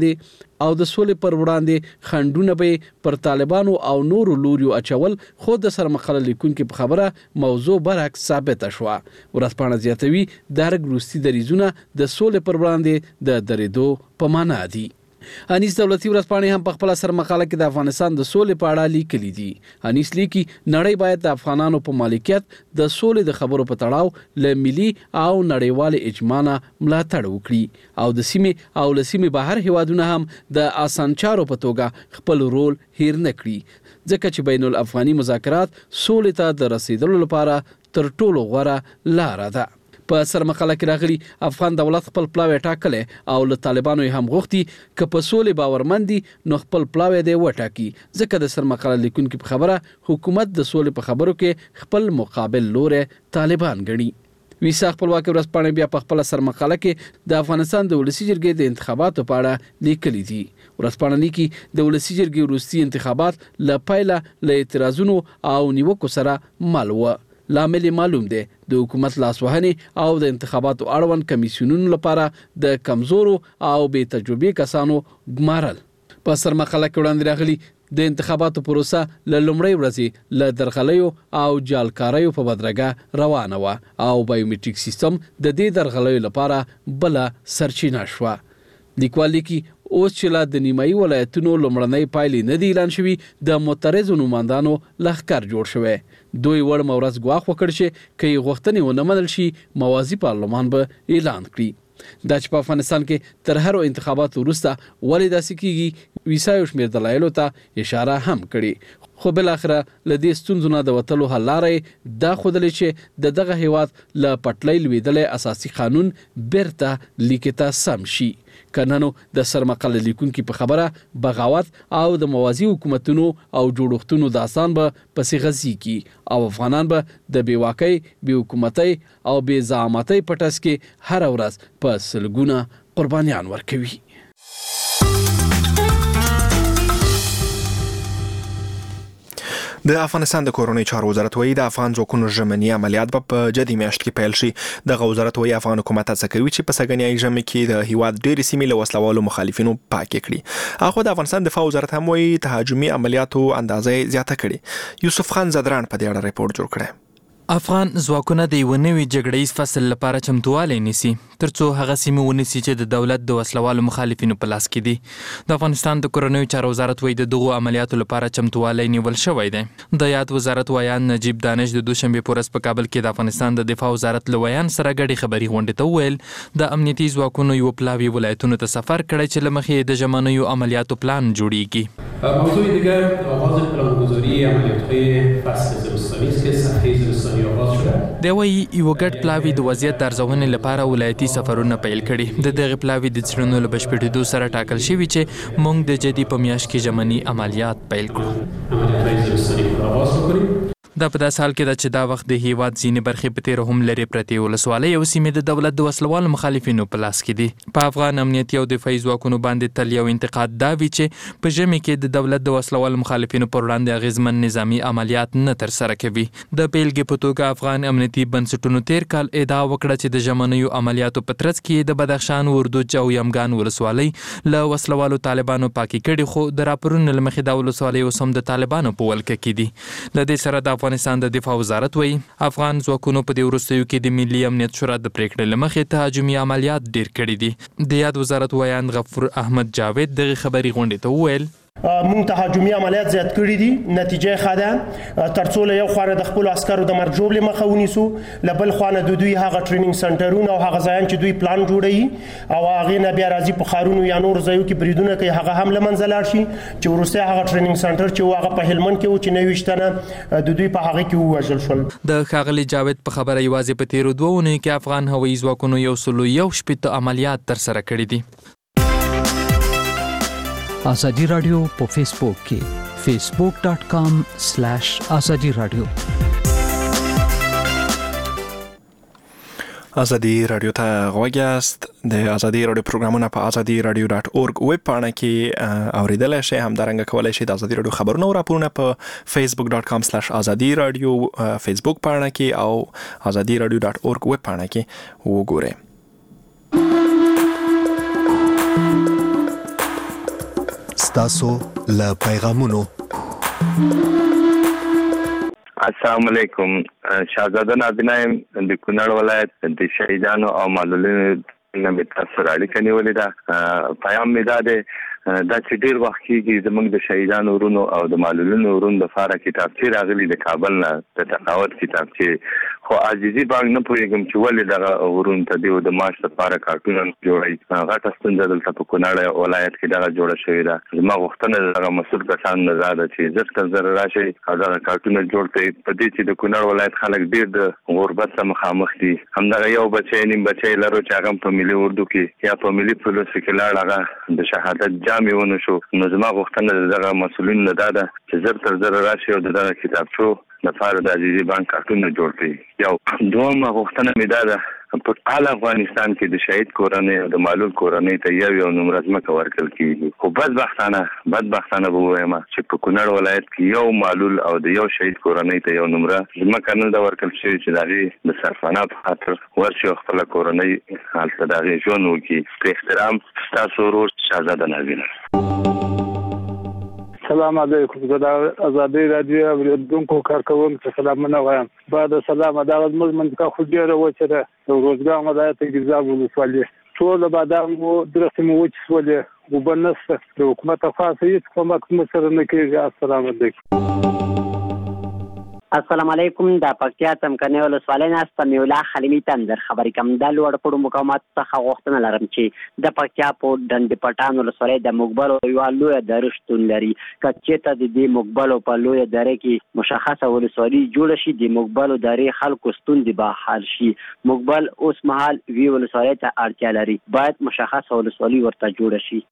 [SPEAKER 8] پر وړاندې خنډونه به پر طالبانو او نورو لوريو اچول، خو د سرمقاله لیکونکو په خبره موضوع برعکس ثابت شوه. ورځپاڼه زیاتوي درګ روسي دریزونه د سولې پر وړاندې د درېدو په معنا دي. انیس دولتي ورځپاڼې هم په خپل سرمقاله کې د افغانستان د سولې په اړه لیکلي دي. انیس لیکي نړۍ باید د افغانانو په مالکیت د سولې د خبرو په تړاو له ملي او نړیوال اجماع ملاتړ وکړي او د سیمې او لسیمې بهر هیوادونه هم د اسانچارو په توګه خپل رول هیر نه کړي، ځکه چې بین الافغاني مذاکرات سولې ته د رسیدلو لپاره تر ټولو غوره لار ده. په سرمقاله کې راغلي افغان دولت خپل پلاوی ټاکلې او له طالبانو هم غوښتي که په سولې باورمندي نو خپل پلاوی دی وټاکي، ځکه د سرمقاله لیکونکو په خبره حکومت د سولې په خبرو کې خپل مقابل لوري طالبان ګڼي. ویسا خپلواکي ورځپاڼې بیا په خپل سرمقاله کې د افغانستان د ولسی جرګې د انتخاباتو په اړه لیکلي دي. ورځپاڼه لیکي د ولسی جرګې وروستي انتخابات له پیله له اعتراضونو او نیوکو سره مل و. لامل معلوم دی د حکومت لاسوهنې او د انتخاباتو اړوند کمیسیونونو لپاره د کمزورو او بې تجربې کسانو ګمارل. په سرمقاله کې وړاندې راغلي د انتخاباتو پروسه له لومړۍ ورځې له درغلیو او جالکاریو په بدرګه روانه وه او بایومټریک سیستم د دې درغلیو لپاره بله سرچینه شوه. لیکوال لیکي اوس چې لا د نیمایي ولایتونو لومړنۍ پایلې نه دي اعلان شوي د معترضو نوماندانو لښکر جوړ شوی. دوی وړ مورز ګواښ وکړ چې که یې غوښتنې ونه منل شي موازي پارلمان به اعلان کړي. دا چې په افغانستان کې تر هرو انتخاباتو وروسته ولې داسې کیږي ویسا یو شمېر دلایلو ته اشاره هم کړې. خو بلاخره له دې ستونزو نه د وتلو حل لارې دا ښودلې چې دغه هیواد له پټلۍ لوېدلی اساسي قانون بیرته لیکې ته سم شي. کنه نو د سرمقاله لیکونکي په خبره بغاوت او د موازي حکومتونو او جوړښتونو داستان به پسې غځي کی او افغانان به د بیواکۍ بې حکومتۍ او بې زعامتۍ په ټس کې هر ورځ په سلګونه قربانیان ورکوي.
[SPEAKER 1] د افغانستان د کورنۍ چارو وزارت وایي د افغان ځواکونو ژمني عملیات به په جدي میاشت کې پیل شي. دغه وزارت وایي افغان حکومت هڅه کوي چې په سږنیایي ژمي کې د هیواد ډېرې سیمې له وسلوالو مخالفینو پاکې کړي. هغه د افغانستان دفاع وزارت هم وایي تهاجمي عملیاتو اندازه زیاته کړي. یوسف خان زدران په دې اړه ریپورت جوړ کړی.
[SPEAKER 12] افغان ځواکونه د یو نوي جګړیز فصل لپاره چمتووالی نیسي ترڅو هغه سیمې ونیسي چې د دولت د وسلوالو مخالفینو په لاس کې دي. د افغانستان د کورنیو چارو وزارت وایي د دغو عملیاتو لپاره چمتووالی نیول شوی دی. د یاد وزارت ویان نجیب دانش د دوشنبه په ورځ په کابل کې د افغانستان د دفاع وزارت له ویان سره ګډي خبري غونډې ته وویل د امنیتي ځواکونو یو پلاوی ولایتونو ته سفر کړی چې له مخې د ژمنیو عملیاتو پلان جوړیږي.
[SPEAKER 13] موضوع دیگر آغاز پلانگذاری عملیات‌های فصل زمستانی است که صفحه زمستانی آغاز شده.
[SPEAKER 12] دی وایي یو ګډ پلاوی د وضعیت د ارزونې لپاره ولایتي سفرونه پیل کړي. د دغه پلاوی د څېړنو له بشپړېدو سره ټاکل شوي چې موږ د جدي په میاشت کې ژمني عملیات پیل کړو.
[SPEAKER 13] عملیات‌های زمستانی را آغاز بکنیم.
[SPEAKER 12] دا په داسې حال کې ده چې دا وخت د هیواد ځینې برخې په تېره هم لرې پرتې ولسوالۍ او سیمې د دولت د وسلوالو مخالفینو په لاس کې دي. په افغان امنیتي او دفاعي ځواکونو باندې تل یو انتقاد دا وي چې په ژمي کې د دولت د وسلوالو مخالفینو پر وړاندې اغېزمن نظامي عملیات نه ترسره کوي. د بیلګې په توګه افغان امنیتي بنسټونو تېر کال ادعا وکړه چې د ژمنیو عملیاتو په ترڅ کې د بدخشان وردوج او یمګان ولسوالۍ له وسلوالو طالبانو پاکي کړي خو د راپورونو له مخې دا ولسوالۍ اوس هم د طالبانو په ولکه کې دي. له دې سره د افغانستان د دفاع وزارت وایي افغان ځواکونو په دې وروستیو کې د ملي امنیت شورا د پریکړې له مخې تهاجمي عملیات ډېر کړي دي. د یاد وزارت ویان غفور احمد جاوید دغه خبري غونډې ته وویل
[SPEAKER 4] مونږ تهاجمي عملیات زیات کړي دي. نتیجه ښه ده ترڅو له یو خوا د خپل عسکرو د مرګ ژوبلې مخه ونیسو له بل خوا نه د دوی هغه ټریننګ سنټرونه او هغه ځایان چې دوی پلان جوړوي او هغې نه بیا راځي په ښارونو یا نور ځایو کې بریدونه کوي هغه هم له منځه لاړ شي. چې وروستی هغه ټریننګ سنټر چې و هغه په هلمند کې و چې 29 تنه د دوی په هغه کې ووژل شول.
[SPEAKER 12] د ښاغلي جاوید په خبره یوازې په تېرو 2 اونیو کې افغان هوایي ځواکونو 101 عملیات ترسره کړي دي.
[SPEAKER 14] آزادی رادیو په فیسبوک کې facebook.com/azadi radio.
[SPEAKER 1] آزادی رادیو ته غوږ یاست. د آزادی رادیو پروګرامونه په azadi.radio.org ویب پاڼه کې اوریدلای شئ. همدارنګه کولای شئ د آزادی رادیو خبرونه او راپورونه په facebook.com/azadi radio فیسبوک پاڼه کې او azadi.radio.org ویب پاڼه کې وګورئ.
[SPEAKER 15] ستاسو له پیغامونو.
[SPEAKER 16] السلام علیکم. شاهزاده نابینایم د کونړ ولایت د شهیدانو او معلولینو نه تاسو اړیکه نیولې ده. پیغام می دا دی دا چې ډیر وخت کېږي زموږ د شهیدانو ورونو او د معلولینو ورونو لپاره کتابچې راغلي د کابل نه د تقاوت کتابچې خو عزیزي بانک نه پوهېږم چې ولې دغه ورونو ته د معاش لپاره کارتونه جوړوي. غټه ستونزه دلته په کونړ ولایت کې دغه جوړه شوې ده. زما غوښتنه د دغه مسؤل کسان نه ده چې زر تر زر راشي او دغه کارتونه جوړ کړي. په دې چې د کونړ ولایت خلک ډیر د غربت سره مخامخ دي. همدغه یو بچی نیم بچی لرو چې هغه په ملي اردو کې یا په ملي پولیس کې لاړ هغه د شهادت جامې ونه شو. نو زما غوښتنه دغه مسؤلین نه ده چې زر تر زر راشي او دغه کتابچو لپاره د عزیزي بانک کارتونه جوړ کړي. یو دومره غوښتنه مې ده په ټول افغانستان کې د شهید کورنۍ او د معلول کورنۍ ته یو نومره ځمکه ورکړل کېږي. خو بدبختانه به ووایم چې په کونړ ولایت کې یو معلول او د یو شهید کورنۍ ته یو نومره ځمکه نه ده ورکړل شوې چې د هغې د سرپناه په خاطر ورشي او خپله کورنۍ هلته د هغې ژوند وکړي. په احترام ستاسو ورور شهزاده نابینه.
[SPEAKER 17] سلام علیکم. زه د آزادۍ راډیو اوریدونکو کارکوونکو ته سلامونه وایم. بعد سلام دغه زموږ منطقه خو ډېره وچه ده. د روزګان ولایت ګیزاب ولسوالۍ ټوله بادام مو درختې مو وچې شولې وبنسته د حکومت خاصه هیڅ کومک مسره نه کیږي. السلام علیکم.
[SPEAKER 18] السلام علیکم. د پکتیا څمکني ولسوالۍ نه سمیع الله خلیمي تندر خبرې کوم. د لوړ پړو مقامات څخه غوښتنه لرم چې د پکتیا په ډنډ پټان ولسوالۍ د مقبل یو لوی درشتون لري. کچته د دې مقبل په لوی درې کې مشخصه ولسوالۍ جوړ شي، د مقبل درې خلکو ستوندې به حل شي. مقبل اوس مهال وی ولسوالۍ ته اړتیا لري، باید مشخصه ولسوالۍ ورته جوړ شي.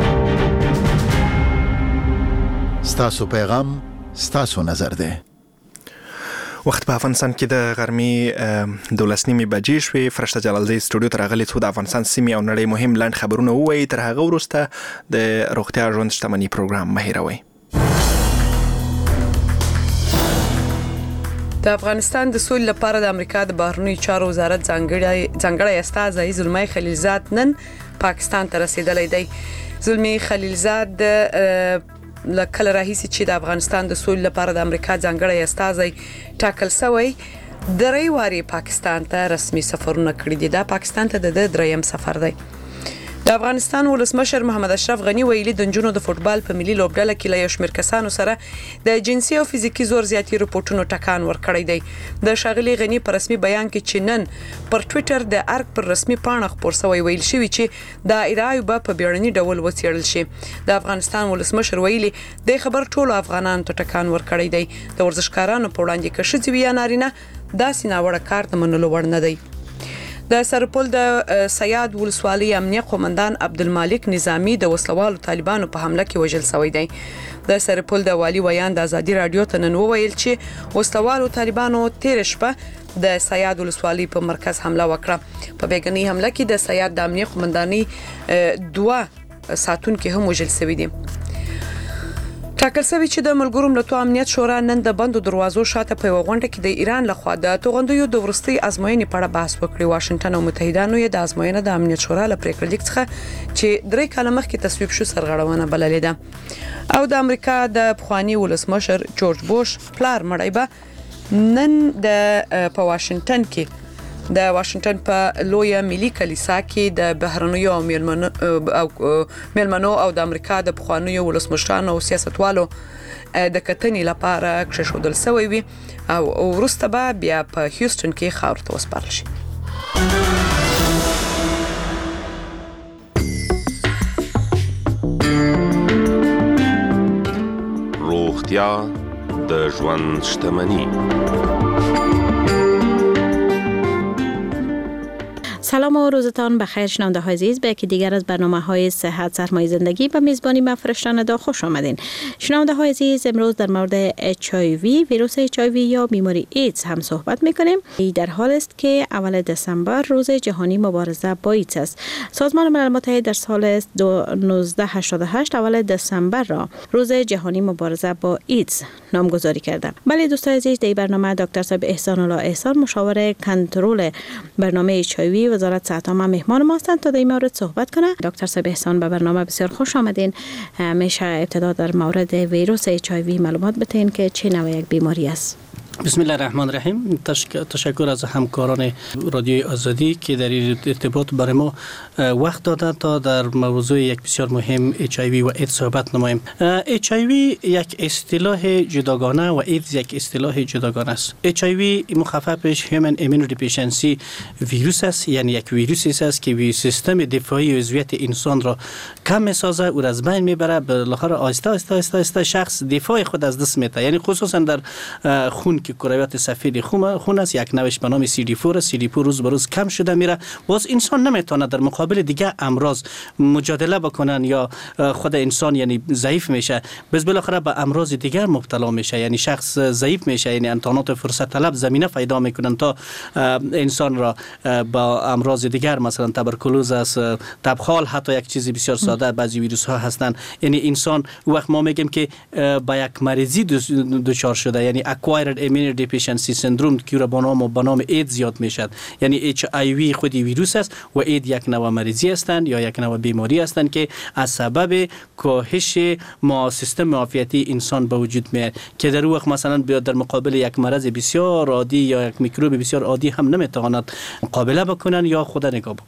[SPEAKER 15] ستاسو پیغام ستاسو نظر ده.
[SPEAKER 1] وخت په افغانستان کې د غرمې 12:30 بجې شوې. فرشته جلالزی سټوډیو ته راغلي څو د افغانستان سیمې او نړۍ مهم لاند خبرونه ووایي. تر هغه وروسته د روغتیا ژوند شتمنۍ پروګرام مه هېروئ.
[SPEAKER 2] د افغانستان د سولې لپاره د امریکا د بهرنیو چارو وزارت ځانګړی استازی زلمی خلیلزاد نن پاکستان ته رسیدلی دی. زلمی خلیلزاد لکه راهیسي چې د افغانستان د سولې لپاره د امریکا ځانګړی استازی ټاکل شوی، درې واري پاکستان ته رسمي سفرونه کړی دي. دا پاکستان ته د دریم سفر دی. د افغانستان ولسمشر محمد اشرف غنی ویلي د نجونو د فوتبال په ملي لوبډله کې له یو شمېر کسانو سره د جنسي او فزیکي زور زیاتی رپورټونو ټکان ورکړی دی. د ښاغلي غنی په رسمي بیان کې چې نن پر ټوئیټر د ارګ پر رسمي پاڼه خپور شوی ویل شوی چې دا ادعای به په بیړني ډول وڅېړل شي. د افغانستان ولسمشر ویلي د خبر ټولو افغانانو ته ټکان ورکړی دی. د ورزشکارانو په وړاندې که ښځې یا نارینه داسې ناوړه کار د منلو وړ نه دی. د سرپل د سیاد ولسوالۍ امنیه قومندان عبدالمالک نظامی د وسلوالو طالبانو په حمله کې وژل شوی دی. د سرپل د والی ویان د ازادي رادیو ته نن وویل چې وسلوالو طالبانو تیر شپه د سیاد ولسوالۍ په مرکز حمله وکړه. په بیګنی حمله کې د سیاد د امنیه قومنداني 2 ساتونکو هم وژل شوی دي. ټاکل شوی چې د ملګرو ملتونو امنیت شورا نن د بندو دروازو شاته په غونډه کې د ایران لخوا د توغندیو د ورستي ازموینې په اړه بحث وکړي. واشنگټن او متحدانو یې د ازموینې د امنیت شورا له پریکړې لیک څخه چې 3 کاله مخکې تصویب شو سرغړونه بللې ده. او د امریکا د پخوانی ولسمشر جورج بوش پلار مړی به نن په واشنگټن کې د واشنگټن په لویه ملي کلیسا کې د بهرنیو او میلمنو او د امریکا د پخوانیو ولسمشرانو او سیاستوالو د کتنې لپاره کښېښودل شوی وي او وروسته به بیا په هیوستن کې خاورې ته وسپارل شي.
[SPEAKER 19] روغتیا د ژوند شتمني.
[SPEAKER 20] سلام و روزتان بخیر شنونده های عزیز، به یکی دیگر از برنامه‌های صحت سرمایه زندگی به میزبانی من فرشته ندا خوش آمدین. شنونده های عزیز، امروز در مورد HIV ویروس HIV یا بیماری ایدز هم صحبت می‌کنیم. در حال است که اول دسامبر روز جهانی مبارزه با ایدز است. سازمان ملل متحد در سال 1988 اول دسامبر را روز جهانی مبارزه با ایدز نامگذاری کرده. بله دوستان عزیز، در برنامه دکتر صاحب احسان الله احسان مشاور کنترل برنامه HIV وزارت صحت عامه مهمان ما هستند تا در این مورد صحبت کنه. دکتر صاحب احسان به برنامه بسیار خوش آمدین. میشه ابتدا در مورد ویروس HIV معلومات بدین که چه نوع یک بیماری است؟
[SPEAKER 5] بسم الله الرحمن الرحیم. تشکر از همکاران رادیوی آزادی که در ارتباط برای ما وقت دادند تا در موضوع یک بسیار مهم HIV و ایدز صحبت نماییم. HIV یک اصطلاح جداگانه و ایدز یک اصطلاح جداگانه است. HIV مخففش Human Immunodeficiency ویروس است، یعنی یک ویروسی است که سیستم دفاعی عضویت انسان را کم می‌سازه و از بین میبره. بالاخره آهسته آهسته شخص دفاع خود از دست میده. یعنی خصوصا در خون که کرویات سفید خون است، یک نوعش به نام CD4 است. CD4 روز به روز کم شده میره، باز انسان نمیتونه در مقابل دیگه امراض مجادله بکنن یا خود انسان یعنی ضعیف میشه، بس بالاخره به امراض دیگر مبتلا میشه، یعنی شخص ضعیف میشه، یعنی انتانات فرصت طلب زمینه پیدا میکنن تا انسان را با امراض دیگر مثلا تبرکلوز است، تبخال، حتی یک چیزی بسیار ساده بعضی ویروس ها هستن. یعنی انسان وقت ما میگیم که با یک مریضی دچار شده، یعنی acquired immunodeficiency syndrome که را به نام ایدز یاد میشد. یعنی HIV خودی ویروس است و اید یک نوع مریضی هستند یا یک نوع بیماری هستند که از سبب کاهش سیستم معافیتی انسان به وجود میاد که در وقت مثلا در مقابل یک مرض بسیار عادی یا یک میکروب بسیار عادی هم نمیتواند مقابله بکنن یا خود نگاه بکنن.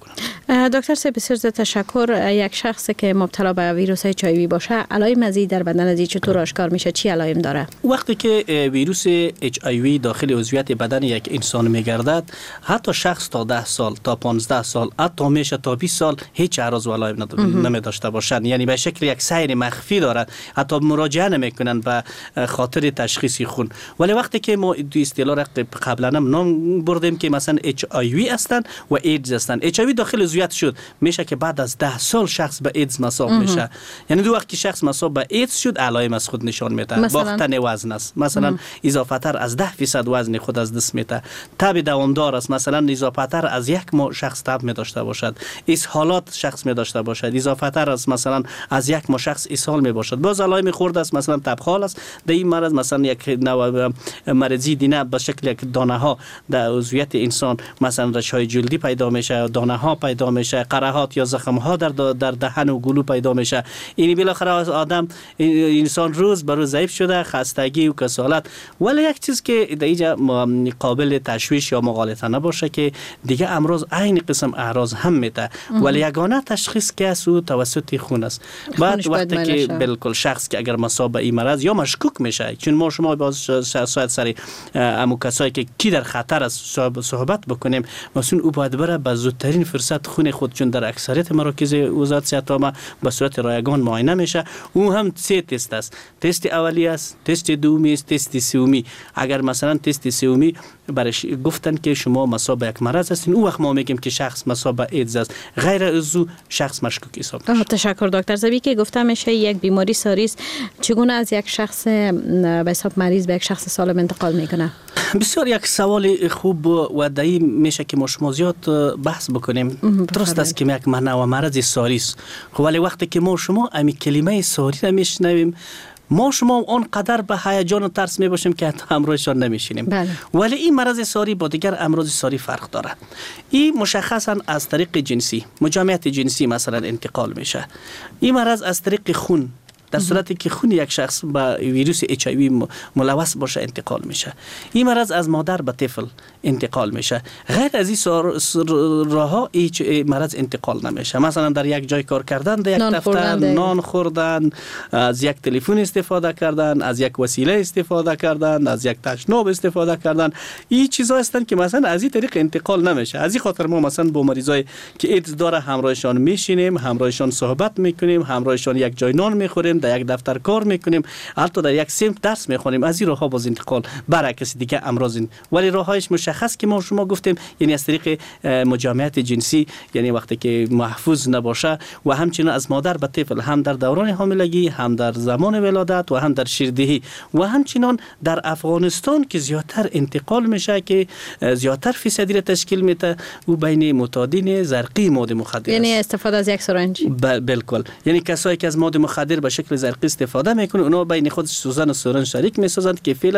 [SPEAKER 20] دکتر صاحب بسیار زیاد تشکر. یک شخصی که مبتلا به ویروس HIV باشه علائم ازی در بدن ازی چطور آشکار میشه؟ چی علائم داره؟
[SPEAKER 5] وقتی که ویروس HIV داخل عضویت بدن یک انسان میگردد، حتی شخص تا 10 سال تا 15 سال حتی میشه تا 20 سال هیچ اعراض و علائم نمی داشته باشند، یعنی به شکل یک سیر مخفی دارد، حتی مراجعه نمیکنند به خاطر تشخیص خون. ولی وقتی که ما دو اصطلاح قبلا هم نام بردیم که مثلا HIV هستند و ایدز هستند. HIV داخل عضویت شد میشه که بعد از 10 سال شخص به ایدز مصاب میشه، یعنی دو وقت که شخص مصاب به ایدز شد علائم از خود نشان میده. باختن وزن است، مثلا اضافه تر از 10% وزن خود از دست میده. تب دوامدار است، مثلا اضافه تر از 1 ماه شخص تب می داشته باشد، اسهالات شخص می داشته باشد، اضافه تر از مثلا از 1 ماه شخص اسهال می باشد. باز علائم خورد است، مثلا تبخال است. در این مرض مثلا یک نوع مرضی دینه به شکل یک دانه ها در عضویت انسان، مثلا رشهای جلدی پیدا میشه، دانه ها پیدا میشه، قرهات یا زخم ها در دهن و گلو پیدا میشه. این بالاخره آدم انسان روز به روز ضعیف شده، خستگی و کسالت. ولی یک چیز که در اینجا قابل تشویش یا مغالطه نباشه که دیگه امراض عین قسم اعراض هم میده، ولی یگانه تشخیص که است او توسط خون است. بعد وقتی که بالکل شخص که اگر مصاب به این مرض یا مشکوک میشه، چون ما شما باز شاید سری امو کسایی که کی در خطر است صحبت بکنیم، مثلا او باید بره به زودترین فرصت خون خود، چون در اکثریت مراکز وزارت صحت عامه به صورت رایگان معاینه میشه. او هم 3 تست است، تست اولی است، تست دومی است، تست سومی. اگر مثلا تست سومی برش گفتن که شما مصاب به یک مرض هستین، او وقت ما میگیم که شخص مصاب به ایدز است، غیر از او شخص مشکوک حساب میشه.
[SPEAKER 20] تشکر دکتر زبی که گفته میشه یک بیماری ساری است، چگونه از یک شخص به حساب مریض به یک شخص سالم انتقال میکنه؟
[SPEAKER 5] بسیار یک سوال خوب و دایی میشه که ما شما زیاد بحث بکنیم. درست است که یک مرض ساری است، ولی وقتی که ما شما امی کلمه ساری را میشنویم، ما شما اونقدر به هیجان و ترس می باشیم که حتی همراهشان نمیشینیم. ولی این مرض ساری با دیگر امراض ساری فرق داره. این مشخصا از طریق جنسی، مجامعت جنسی مثلا انتقال میشه. این مرض از طریق خون، در صورتی که خون یک شخص با ویروس HIV ملوث باشه انتقال میشه. این مرض از مادر به طفل انتقال میشه. غیر از این راهها هیچ مرض انتقال نمیشه. مثلا در یک جای کار کردن، در یک دفتر نان خوردن، از یک تلفن استفاده کردن، از یک وسیله استفاده کردن، از یک تشناب استفاده کردن، این چیزا هستن که مثلا از این طریق انتقال نمیشه. از این خاطر ما مثلا با مریضای که ایدز داره همراهشان میشینیم، همراهشان صحبت میکنیم، همراهشان یک جای نان میخوریم، در یک دفتر کار میکنیم، حتی در یک سمت درس میخونیم. از این راهها باز انتقال برای کسی دیگه امراض، ولی راههایش مشخص که ما شما گفتیم، یعنی از طریق مجامعت جنسی، یعنی وقتی که محفوظ نباشه و همچنین از مادر به طفل، هم در دوران حاملگی، هم در زمان ولادت و هم در شیردهی و همچنین در افغانستان که زیادتر انتقال میشه، که زیادتر فیصدی را تشکیل میده و بین معتادین زرقی مواد مخدر،
[SPEAKER 20] یعنی استفاده از یک سرنج.
[SPEAKER 5] بالکل، یعنی کسایی که از مواد مخدر به شکل زرقی استفاده میکنه، اونا بین خود سوزن و سرنج شریک میسازند که فعلا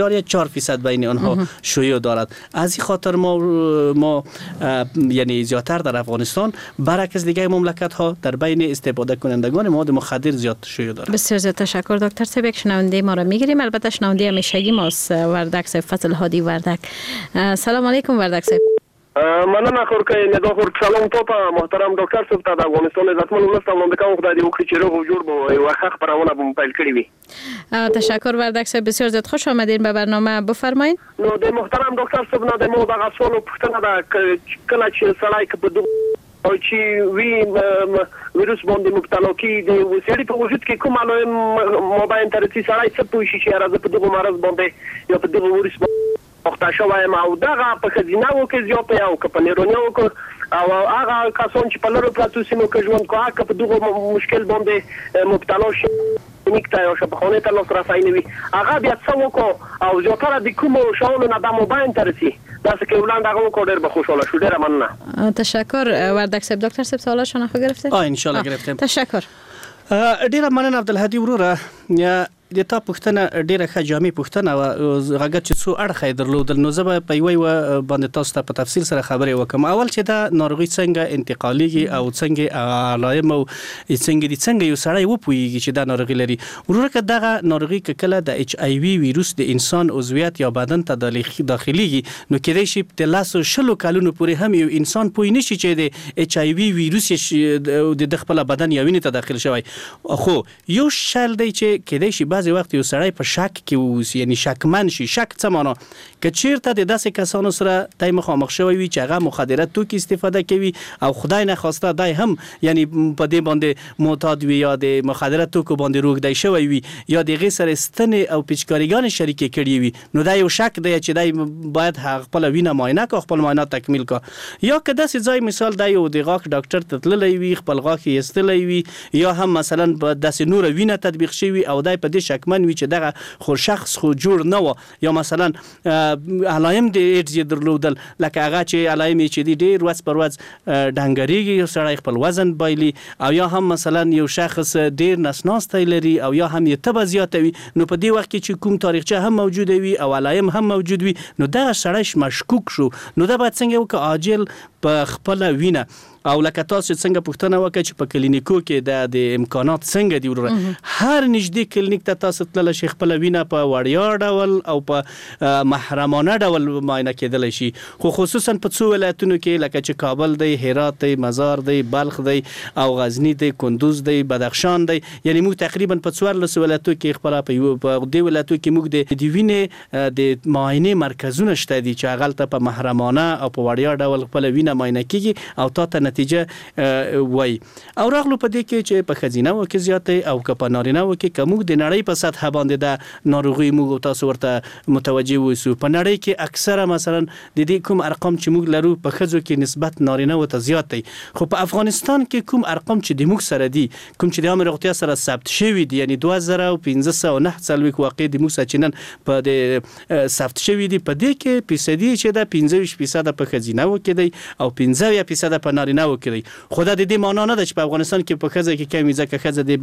[SPEAKER 5] 4.4% بین آنها شیوع دارد. از این خاطر ما یعنی زیادتر در افغانستان برعکس دیگه مملکت ها در بین استفاده کنندگان مواد مخدر زیاد شیوع دارد.
[SPEAKER 20] بسیار زیاد تشکر دکتر صاحب. یک شنونده ما را میگیریم، البته شنونده همیشگی ماست، وردک صاحب، فضل هادی وردک. سلام علیکم وردک صاحب.
[SPEAKER 21] مننه خورکای نگاه خور. سلام تو ته محترم ډاکټر صاحب ته د افغانستان عزتمن ولس وړاندې کوم خدای دې وکړي چې روغ او جوړ به یو ښه خبرونه به پیل کړي وي.
[SPEAKER 20] تشکر وردک صاحب، بسیار زیاد خوش آمدین به برنامه. بفرمایید.
[SPEAKER 21] نو د محترم ډاکټر صاحب نه د مو دغه سوال پوښتنه ده، کله چې سړی که په او چې وی ویروس باندې مبتلا کی د وسیړي په وجود کې کوم علائم موبایل ترسي سړی څه پوښي چې راځي په دغه مرض باندې یا په دغه ویروس وخت شوای ما او دغه په خزینه کې زیات یو کپنیرونیو او هغه کسان چې په لورو پلاتو سیمو کې ژوند کوي که په دغه مشکل باندې مبتلا شي نیکته یا شبخانه ته لاسرسی نه وي، هغه بیا څه وکړو او زیاتره د کومو شاونو نه د موبایل ترسي داسې کې ولاند هغه وکړو، ډېر به خوشحاله شو. ډېره مننه.
[SPEAKER 20] تشکر وردک صاحب. دکتر صاحب سوالاشون خو گرفتین؟
[SPEAKER 5] ان شاء الله گرفتیم.
[SPEAKER 20] تشکر.
[SPEAKER 5] ډیره مننه عبدالهادي وروره. د تا پوښتنه ډیره ښه جامع پوښتنه و هغه چې څو اړخه درلودل نو زه په یوه باندې تاسو ته په تفصیل سره خبرې وکم. اول چې دا ناروغي څنګه انتقالېږي او څنګه علایم او څنګه یو سړی وپوهیږي چې دا ناروغي لري. وروره که دغه ناروغي که کله د ایچ آی وي ویروس د انسان عضویت یا بدن ته داخليږي نو کېدای شي د 10 کلونو پورې هم یو انسان پوه نشي چې د ایچ آی وي ویروس د خپل بدن یا وینې ته داخل شوی. خو یو شل دی چې کېدای شي بعضې وخت یو سړی په شک کې واوسي، یعنی شکمن شي. شک څه معنا؟ که چیرته د داسې کسانو سره دی مخامخ شوی وي چې هغه مخدره توکي استفاده کوي او خدای نخواسته دی هم یعنی په دې باندې معتاد وي یا د مخدره توکو باندې روږدی شوی وي یا د هغې سره ستنې او پیچکاریګانې شریکې کړي وي نو دا یو شک دی چې دی باید خپله وینه معاینه کړه، خپل معاینات تکمیل کړه. یا که داسې ځای مثال دی یو د غاښ ډاکټر ته تللی وي، خپل غاښ یې ایستلی وي یا هم مثلا داسې نوره وینه تطبیق شوي او دی په دې شکمن وي چې دغه خو شخص خو جوړ نه و یا مثلا علایم د ایډز یې درلودل لکه هغه چې علایم یې چې دی ډېر ورځ پر ورځ ډنګرېږي، یو سړی خپل وزن بایلي او یا هم مثلا یو شخص ډېر نسناستی لري او یا هم یې تبه زیاته وي نو په دې وخت کې چې کوم تاریخچه هم موجوده وي او علایم هم موجود وي نو دغه سړی مشکوک شو نو دا باید څنګه وکړه عاجل په خپله وینه او لکه تاسو څنګه پوښتنه وکړه چې په کلینیکو کې د امکانات څنګه دي وروره هر نږدې کلینیک ته تاسو تللی شئ خپله وینه په وړیا ډول او په محرمانه ډول معاینه کېدلی شي. خو خصوصا په څو ولایتونو کې لکه چې کابل دی، هرات دی، مزار دی، بلخ دی او غزنی دی، کندوز دی، بدخشان دی، یعنی موږ تقریبا په 14 ولایتو کې خپله په دې ولایتو کې موږ د وینې د معاینې مرکزونه شته دي چې هغلته په محرمانه او په وړیا ډول خپله وینه معاینه کېږي او تا ته نتیجه وای. او راغلو په دې کې چې په ښځینه‌و کې زیات دی او که په نارینه‌و کې که موږ د نړۍ په سطحه باندې د ناروغي موږ تاسو ورته متوجه اوسو په نړۍ کې اکثره مثلا د دې کوم ارقام چې موږ لرو په ښځو کې نسبت نارینه‌و ته زیات دی. خو په افغانستان کې کوم ارقام چې د موږ سره دي کوم چې د عامه روغتیا سره ثبت شوي دي یعنی 2549 واقع د موږ سچنن په د ثبت شوي دي په دې کې فیصدي چې د 25% په ښځینه‌و کې دی او 15% په نارینه‌و کې دی. خو دا د دې معنا نه ده چې په افغانستان کې په ښځه کې کمی ځکه ښځه د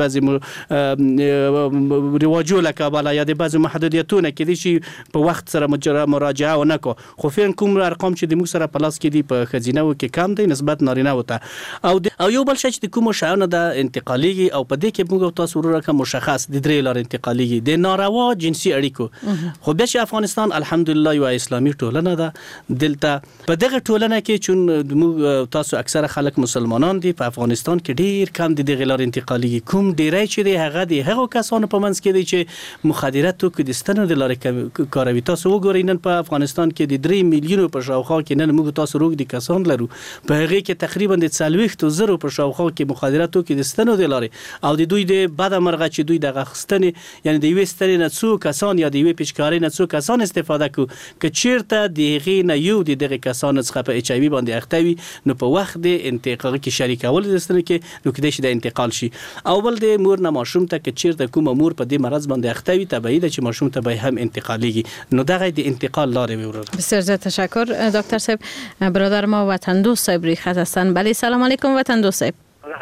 [SPEAKER 5] بعضې رواجو له کبله یا د بعضې محدودیتونه کېدای شي په وخت سره مراجعه ونه کړو. خو فعلا کوم ارقام چې د موږ سره په لاس کې دي په ښځینه‌و کې کم دی نسبت نارینه‌و ته. او یو بل شی چې د کومو شیانو د انتقالېږي او په دې کې موږ تاسو وروره که مشخص د درې لارې انتقالېږي د ناروا جنسي اړیکو. خو بیا چې افغانستان الحمدلله یوه اسلامي ټولنه ده دلته په دغه ټولنه کې چون موږ تاسو اکثره خلک مسلمانان دي په افغانستان کې ډیر کم د دغه لارې انتقالېږي. کوم ډیری چې دی هغه د هغو کسانو په منځ کې دی چې مخدره توکو د ستنو د لارې کاروي. تاسو وګورئ نن په افغانستان کې د 3 میلیونو په شاوخوا کې نن موږ تاسو روږدي کسان لرو په هغې کې تقریبا د 40,000 په شاوخوا کې مخدره توکي د ستنو د لارې او د دوی د بده مرغه چې دوی دغه ستنې یعنی د یوې ستنې نه څو کسان یا د یوې پیچکارۍ نه څو کسان استفاده کوي که چیرته د هغې نه یو د دغه کسانو څخه په ایچ آی وي باندې اخته وي نو په وخت د انتقال کې شریکول د ستنې کې نو کېدای شي د انتقال شي. او بل د مور نه ماشوم ته که چیرته کومه مور په دې مرض باندې اخته وي طبیعي ده چې ماشوم ته به هم انتقالېږي نو دغه د انتقال لارې وروره.
[SPEAKER 20] بسیار زیاد تشکر دکتر صاحب. برادر ما وطن دوست صاحب روی خط هستن. بله سلام علیکم وطن دوست صاحب.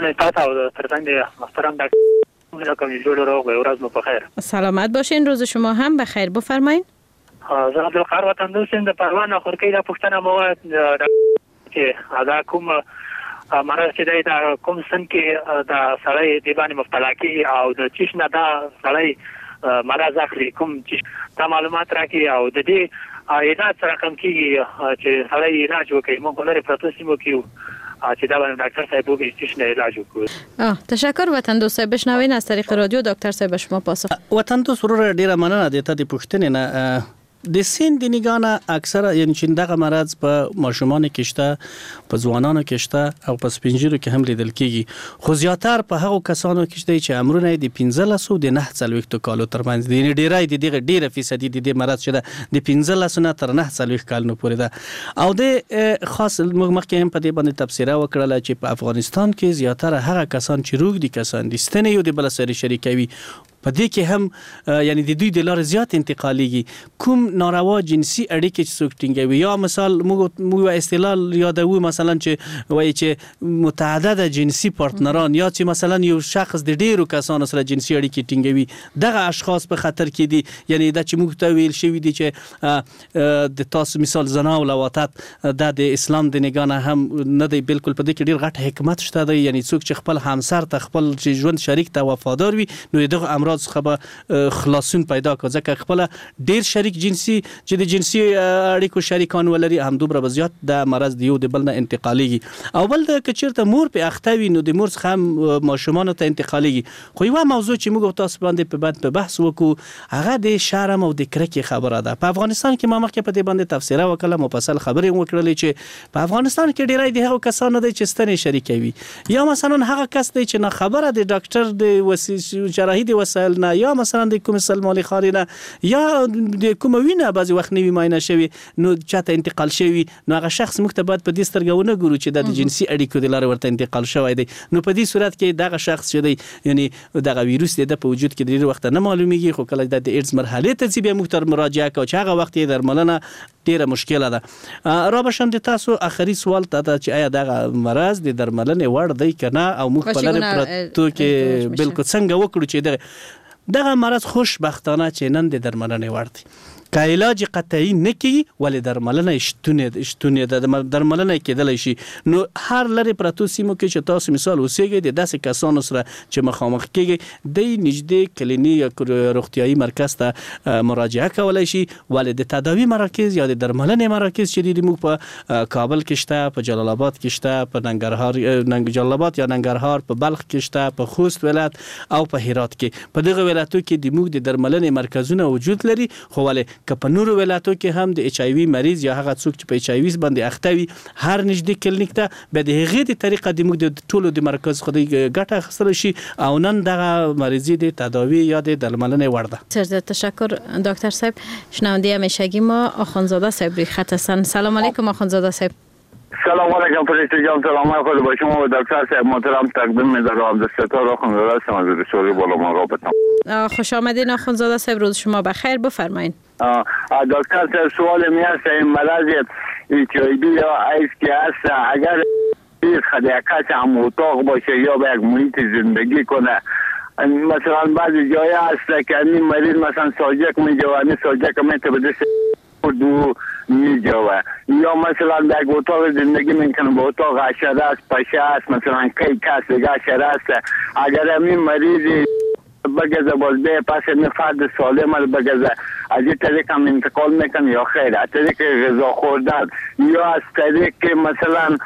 [SPEAKER 20] سلامت باشین، روز شما هم بخیر، بفرمایید.
[SPEAKER 3] زه عبدالقهار وطن دوست د پروان خورکی د پښتنه مو چې ادا کوم مرض چې دی دا کوم سن کې د سړی د باندې مبتلا کیږي او د چیش نه دا سړی مرض اخلي کوم چې دا معلومات راکړي او د دې علاج سره کم کیږي چې سړی علاج وکړي. موږ لري پروتو سیمو کې چې دا باندې ډاکټر صاحب وګوري چې نه علاج وکړي.
[SPEAKER 20] تشکر وطن دوست صاحب. بشنوین از طریق رادیو دکتر صاحب شما پاسخ.
[SPEAKER 5] وطن دوست ورور ډیره مننه د ته د پوښتنې نه د سین د نگانه اکثره یعنی چې دغه مرض په ماشومان کې شته په ځوانانو کې شته او په سپینجیرو کې هم لیدل کیږي. خو زیاتر په هغو کسانو کې شته چې عمرونه د 15 او د 9 کالو ترمنځ دي. یعنی ډیری د دغه ډیره فیصدي د دې مرض شته د 15 نه تر 9 کالو پورې ده. او د خاص مخکې هم په دې باندې تبصره وکړه چې په افغانستان کې زیاتره هغه کسان چې روږدي کسان دي ستنې یو د بل سره شریکوي په دې کې هم یعنی د دوی د لارې زیات انتقالیږي. کوم ناروا جنسي اړیکې چې څوک ټینګوي، یا مثال موږ اصطلاح یادوو مثلا چې وایي چې متعدد جنسي پارتنران، یا چې مثلا یو شخص د ډیرو کسانو سره جنسي اړیکې ټینګوي، دغه اشخاص په خطر کې دي. یعنی دا چې موږ ته ویل شوي دي چې د تاسو مثال زنا او لواطت دا د اسلام د نگاه نه هم نه دی، بالکل په دې کې ډیر غټ حکمت شته دی. یعنی څوک چې خپل همسر ته خپل ژوند شریک ته وفادار وي نو دغه امراض څخه به خلاصون پیدا کوي، ځکه خپل ډیر شریک جنسي چې د جنسي اړیکو شریکان ولري هم دومره زیات د مرض دی یو د بل نه انتقالیږي. او بل د کچیرته مور په اخته وي نو د مور څخه هم ماشومان ته انتقالیږي. خو یو موضوع چې موږ تاسو باندې په بحث وکړو هغه د شرم او د کرکې خبره ده. په افغانستان کې ما مخکې په دې باندې تفسیره وکړه، مفصل خبرې وکړلې چې په افغانستان کې ډیری د هغو کسانو دی چې ستنې شریکوي، یا مثلا هغه کس دی چې نه خبره د ډاکټر د جراحي د وسایل نه، یا مثلا د کوم سلمالي خاري نه، یا د کوم وینه بعضی وخت نوي معاینه شوی نو چاته انتقال شوی، نو هغه شخص موږ ته باید په دې سترګه ونه ګورو چې د جنسي اړیکو د لارې ورته انتقال شوی دی. نو په دې صورت کې دغه شخص چې دی یعنی دغه ویروس د په وجود کې ډیر وخت نه معلومیږي، خو کله د ایډز مرحله ته چې بیا موږ تر مراجعه کوو چې هغه وخت یې درملنه ډیره مشکله ده. را بشم د تاسو اخري سوال ته چې آیا دغه مرض د درملنې وړ دی کنه، او موږ په لاره پرتو کې بالکل څنګه وکړو چې دغه مرض خوشبختانه چې نن د درملنې وړ دی. که علاج قطعی نکي ولې درملنه شتونه د درملنه کېدلی شي. نو هر لري پرتو سیمو کې چې تاسو مثال اوسېږئ د داسې کسانو سره چې مخامخ کېږي د نږدې کلینیک یا روغتیايي مرکز ته مراجعه کولی شي، ولې د تداوی مراکز یا د درملنې مراکز چې د موږ په کابل کې شته، په جلال آباد کې شته، په ننګرهار جلال آباد یا ننګرهار، په بلخ کې شته، په خوست ولایت او په هرات کې. په دغه ولایتو کې د موږ د درملنې مرکزونه وجود لري، خو ولې که په نورو ولایتو کې هم د ایچ آی وي مریض یا هغه څوک چې په ایچ آی وي باندې اخته وي هر نږدې کلینیک ته به د هغې د طریقه د موږ د ټولو د مرکز خو د ګټه اخیستل شي او نن دغه مریضي د تداوی یا د درملنې وړ ده.
[SPEAKER 20] تشکر دکتر صاحب. شنونده همیشگی ما آخوندزاده صاحب روی خط هستن. سلام علیکم آخوندزاده صاحب.
[SPEAKER 6] سلام علیکم فرشته جان، سلام خود با شما و دکتر صاحب محترم تقدیم می‌دارم. عبدالستار آخوندزاده هستم از رسولی بالا مقابلتان.
[SPEAKER 20] خوش آمدین آخوندزاده صاحب، روز شما بخیر، بفرمایید.
[SPEAKER 6] دکتر صاحب سوال می است این مرض ایچ آی وی یا ایدز که هست اگر خدیقت هم اتاق باشه یا به یک محیط زندگی کنه، مثلا بعضی جای هست که این مریض مثلا ساجک میجوه، این ساجک میتونه دو میجوه، یا مثلا در یک اتاق زندگی میکنه به اتاق حشره است، پشه است، مثلا کیک است، دیگه حشره است. اگر این مریض بگذه باز به پس این فرد سالم رو بگذه از این طریق هم انتقال میکنه یا خیر از طریق غذا خوردن یا از طریق مثلا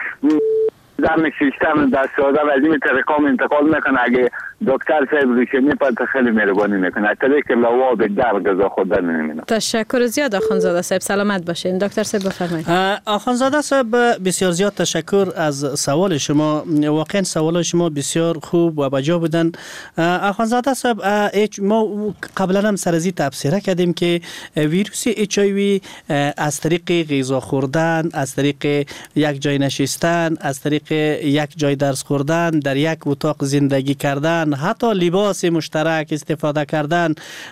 [SPEAKER 6] دم سیستم دست دادن از این طریق هم انتقال میکنه. اگه دکتر صاحب روشنی پس خیلی مهربانی میکنه. از طریق لواب در غذا خوردن نمیدونم.
[SPEAKER 20] تشکر زیاد آخوندزاده صاحب، سلامت باشین. دکتر صاحب بفرمایید.
[SPEAKER 5] آخوندزاده صاحب بسیار زیاد تشکر از سوال شما، واقعا سوال شما بسیار خوب و بجا بودن. آخوندزاده صاحب ما قبلا هم سرزی تفسیره کردیم که ویروس اچ آی وی از طریق غذا خوردن، از طریق یک جای نشستن، از طریق یک جای درس خوردن، در یک اتاق زندگی کردن، حتی لباس مشترک استفاده کردن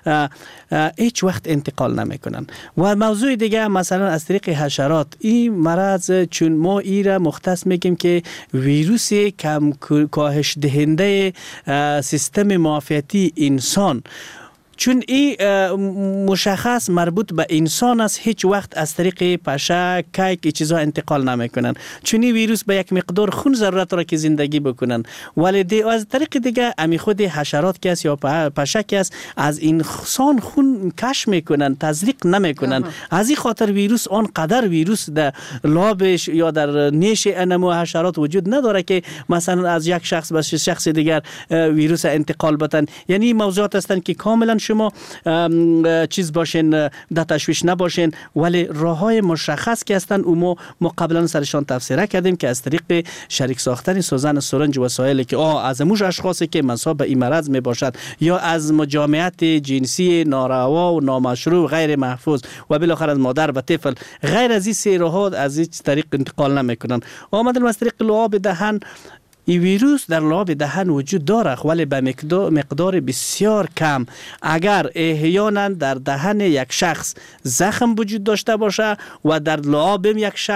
[SPEAKER 5] هیچ وقت انتقال نمیکنن. و موضوع دیگه مثلا از طریق حشرات، این مرض چون ما ایره مختص میگیم که ویروس کم کاهش دهنده سیستم معافیتی انسان، چون این مشخص مربوط به انسان است، هیچ وقت از طریق پشه کیک چیزا انتقال نمیکنن، چون این ویروس به یک مقدار خون ضرورت را که زندگی بکنن، ولی از طریق دیگه امی خود حشرات که است یا پشه که است از انسان خون کش میکنن، تزریق نمیکنن. از این خاطر ویروس آنقدر ویروس در لابش یا در نیش انمو حشرات وجود نداره که مثلا از یک شخص به شخص دیگر ویروس انتقال بدن. یعنی موضوعات هستند که کاملا شما چیز باشین، در تشویش نباشین، ولی راههای مشخص که هستن ما قبلا سرشان تفسیره کردیم که از طریق شریک ساختن سوزن سرنج وسایلی که از موش اشخاصی که مصاب به این مرض می باشد یا از مجامعت جنسی ناروا و نامشروع غیر محفوظ و بالاخره از مادر و طفل، غیر از این سه راه از این طریق انتقال نمیکنن. آمدن از طریق لعاب دهن این ویروس در لعاب دهن وجود داره ولی به مقدار بسیار کم. اگر احیانا در دهن یک شخص زخم وجود داشته باشه و در لعاب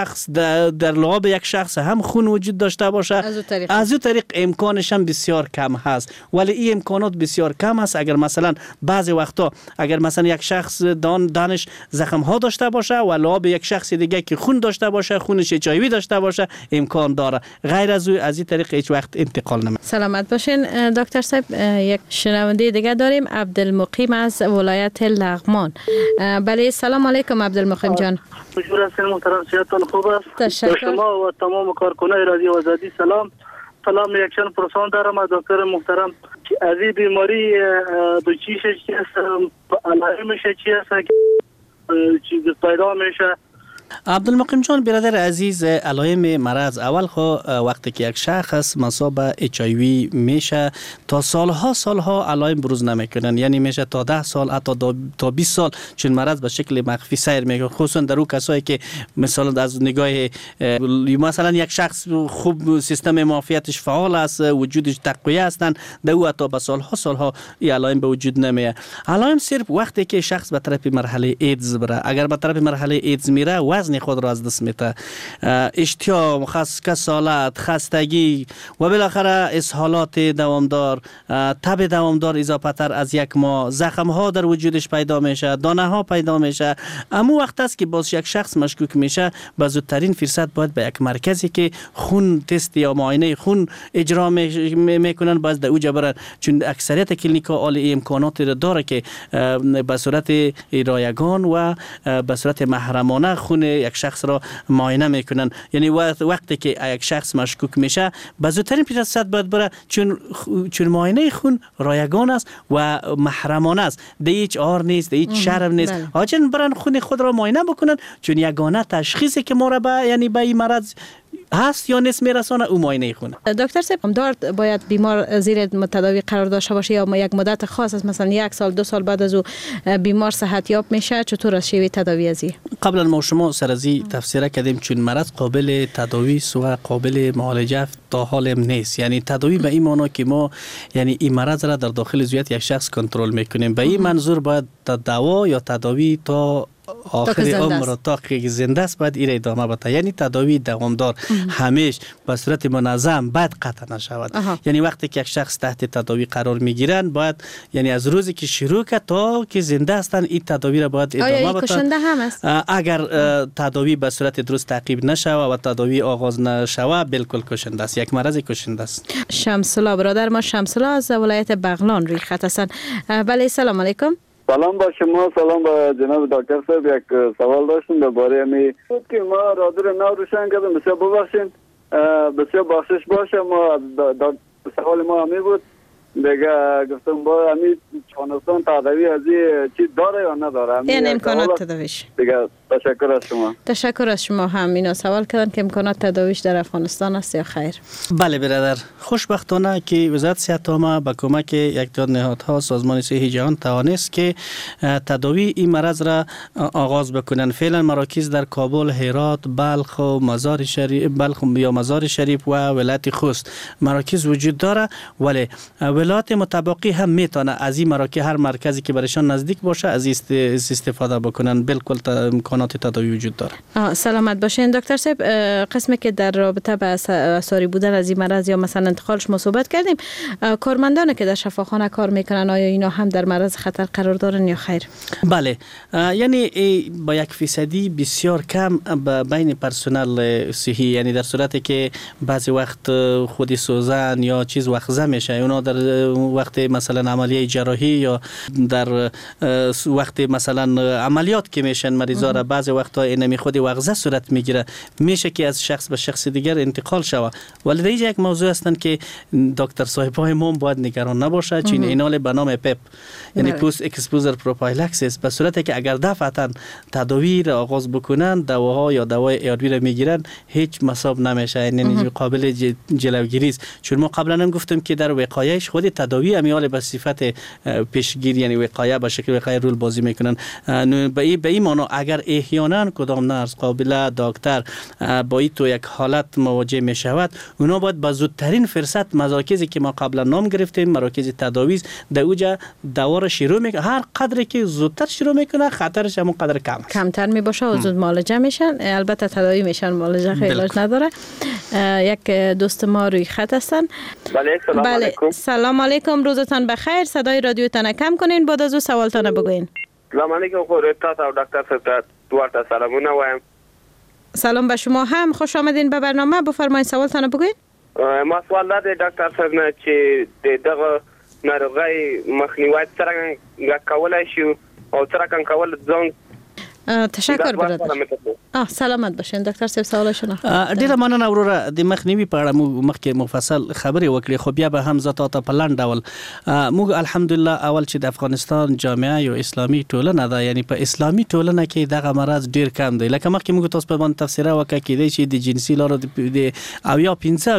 [SPEAKER 5] یک شخص هم خون وجود داشته باشه، از او طریق امکانش هم بسیار کم هست. ولی این امکانات بسیار کم هست اگر مثلا بعضی وقتا اگر مثلا یک شخص دانش زخم ها داشته باشه و لعاب یک شخص دیگه که خون داشته باشه، خونش HIV داشته باشه، امکان داره. غیر از این طریق هیچ وقت انتقال نمیشه.
[SPEAKER 20] سلامت باشین دکتر صاحب. یک شنونده دیگه داریم، عبدالمقیم از ولایت لغمان. بله سلام علیکم عبدالمقیم جان.
[SPEAKER 21] مشکور هستین محترم، صحتتان خوب است؟
[SPEAKER 20] تشکر.
[SPEAKER 21] شما و تمام کارکنان رادیو آزادی سلام. یک چند پرسان دارم از دکتر محترم که از این بیماری دو چیش چی است، علائمش چی است که پیدا میشه؟
[SPEAKER 5] عبدالمقیم جان برادر عزیز، علائم مرض اول وقتی که یک شخص مصاب HIV میشه تا سالها علائم بروز نمیکنن، یعنی میشه تا 10 سال حتی تا 20 سال چون مرض به شکل مخفی سیر میکنه، خصوصا در اون کسایی که مثلا از نگاه مثلا یک شخص خوب سیستم معافیتش فعال است، وجودش تقویه هستن، در او حتی به سالها این علائم به وجود نمیاد. علائم صرف وقتی که شخص به طرف مرحله ایدز بره، اگر به طرف مرحله ایدز میره وزن خود را از دست میده، اشتیاق، کسالت، خستگی و بالاخره اسهالات دوامدار، تب دوامدار اضافه تر از یک ماه، زخم ها در وجودش پیدا میشه، دانه ها پیدا میشه. اما وقت است که باز یک شخص مشکوک میشه، به زودترین فرصت باید به یک مرکزی که خون تست یا معاینه خون اجرا میکنن باز در اوجا برن، چون اکثریت کلینیکا عالی امکانات داره که به صورت رایگان و به صورت محرمانه خون یک شخص را معاینه میکنن. یعنی وقتی که یک شخص مشکوک میشه به زودترین فرصت باید بره، چون معاینه خون رایگان است و محرمانه است، ده هیچ عار نیست، ده هیچ شرم نیست. آجن برن خون خود را معاینه بکنن، چون یگانه تشخیصی که ما را یعنی به این مرض هست یا نیست میرسانه او معاینه خونه.
[SPEAKER 20] دکتر صاحب دارد باید بیمار زیر تداوی قرار داشته باشه یا یک مدت خاص است، مثلا 1 سال 2 سال بعد از او بیمار صحت یاب میشه؟ چطور از شیوه تداوی ازی؟
[SPEAKER 5] قبلا ما شما سر ازی تفسیر کردیم، چون مرض قابل تداوی و قابل معالجه تا حال نیست. یعنی تداوی به این معنی که ما یعنی این مرض را در داخل ذات یک شخص کنترل میکنیم، به این منظور باید دوا یا تداوی تا آخر عمر تا که زنده است باید این ادامه بده. یعنی تداوی دوامدار همیشه به صورت منظم باید قطع نشود. یعنی وقتی که یک شخص تحت تداوی قرار میگیرن باید یعنی از روزی که شروع کرد تا که زنده هستن این تداوی را باید ادامه بده.
[SPEAKER 20] کشنده هم است؟
[SPEAKER 5] اگر تداوی به صورت درست تعقیب نشود و تداوی آغاز نشود بالکل کشنده است، یک مرض کشنده است.
[SPEAKER 20] شمس الله برادر ما، شمس الله از ولایت بغلان روی خط هستن. بله سلام علیکم.
[SPEAKER 17] سلام با شما، سلام با جناب دکتر صاحب. یک سوال داشتم درباره می بود که ما رادیو نو روشن کردم، بسیار ببخشید، بسیار بخشش باشه. ما سوال ما همی بود دیگه، گفتم با همی چانستان تداوی از چی داره یا نداره؟
[SPEAKER 20] این امکانات تداویش
[SPEAKER 17] دیگه. تشکر از شما.
[SPEAKER 20] تشکر از شما. هم اینا سوال کردن که امکانات تداویش در افغانستان است یا خیر؟
[SPEAKER 5] بله برادر، خوشبختانه که وزارت صحت عامه با کمک یک تعداد نهادها سازمان صحی جهان توانست که تداوی این مرض را آغاز بکنن. فعلا مراکز در کابل، هرات، بلخ و مزار شریف، مزار شریف و ولایت خوست مراکز وجود داره، ولی ولایت متبقی هم میتونه از این مراکز هر مرکزی که برایشان نزدیک باشه از استفاده بکنن. بالکل امکانات تداوی وجود داره.
[SPEAKER 20] سلامت باشین دکتر صاحب. قسمی که در رابطه با آثاری بودن از این مرض یا مثلا انتقالش ما صحبت کردیم، کارمندان که در شفاخانه کار میکنن آیا اینا هم در معرض خطر قرار دارن یا خیر؟
[SPEAKER 5] بله، یعنی با 1% بسیار کم بین پرسنل صحی، یعنی در صورتی که بعضی وقت خودی سوزن یا چیز وخزه میشه، اونا در وقت مثلا عملیه جراحی یا در وقت مثلا عملیات که میشن مریضا را بعضی وقتا اینمی خودی وخزه صورت میگیره، میشه که از شخص به شخص دیگر انتقال شود. ولی دیگه یک موضوع هستن که دکتر صاحبای ما باید نگران نباشه، چون اینال به نام پپ یعنی پوست اکسپوزر پروفایلکسیس، به صورتی که اگر دفعتا تداوی را آغاز بکنن، دواها یا دوای ARV را میگیرن، هیچ مصاب نمیشه، یعنی قابل جلوگیری است. چون ما قبلا هم گفتم که در وقایعش خود مواد تداوی امیال به صفت پیشگیری یعنی وقایه به شکل وقایه رول بازی میکنن. به این معنی اگر احیانا کدام نرس قابل دکتر با این تو یک حالت مواجه میشود، اونا باید با زودترین فرصت مراکزی که ما قبلا نام گرفتیم مراکز تداوی در اوجا دوا را شروع میکنه. هر قدری که زودتر شروع میکنه خطرش همون قدر کمتر
[SPEAKER 20] میباشه و زود معالجه میشن. البته تداوی میشن، معالجه خیلی علاج نداره. یک دوست ما روی خط هستن.
[SPEAKER 7] بله
[SPEAKER 20] سلام علیکم، روزتان بخیر. صدای رادیو تان کم کنین، بعد از او سوالتان بگوین.
[SPEAKER 7] سلام علیکم خودت او دکتر صاحب دوارتا سلامونه وایم.
[SPEAKER 20] سلام به شما هم، خوش آمدین به برنامه. بفرمایید سوالتان بگوین.
[SPEAKER 7] ما سوال داده دکتر صاحب نه چې دغه ناروغي مخنیوي څنګه کولای شو او څنګه کول ځان.
[SPEAKER 20] تشکر برادر. سلامت باشین دکتر صاحب. سوالشون
[SPEAKER 5] ډیره مننه وروره. د مخنیوي په اړه موږ مخکې مفصل خبرې وکړې، خو بیا به هم زه تاسو په لاندې ډول موږ الحمدلله اول چې د افغانستان جامعه یو اسلامي ټولنه ده، یعنی په اسلامي ټولنه کې دغه مرض ډیر کم دی. لکه مخکې موږ تاسو په باندې تفسیر وکړه کېدای چې د جنسي لارو د او یا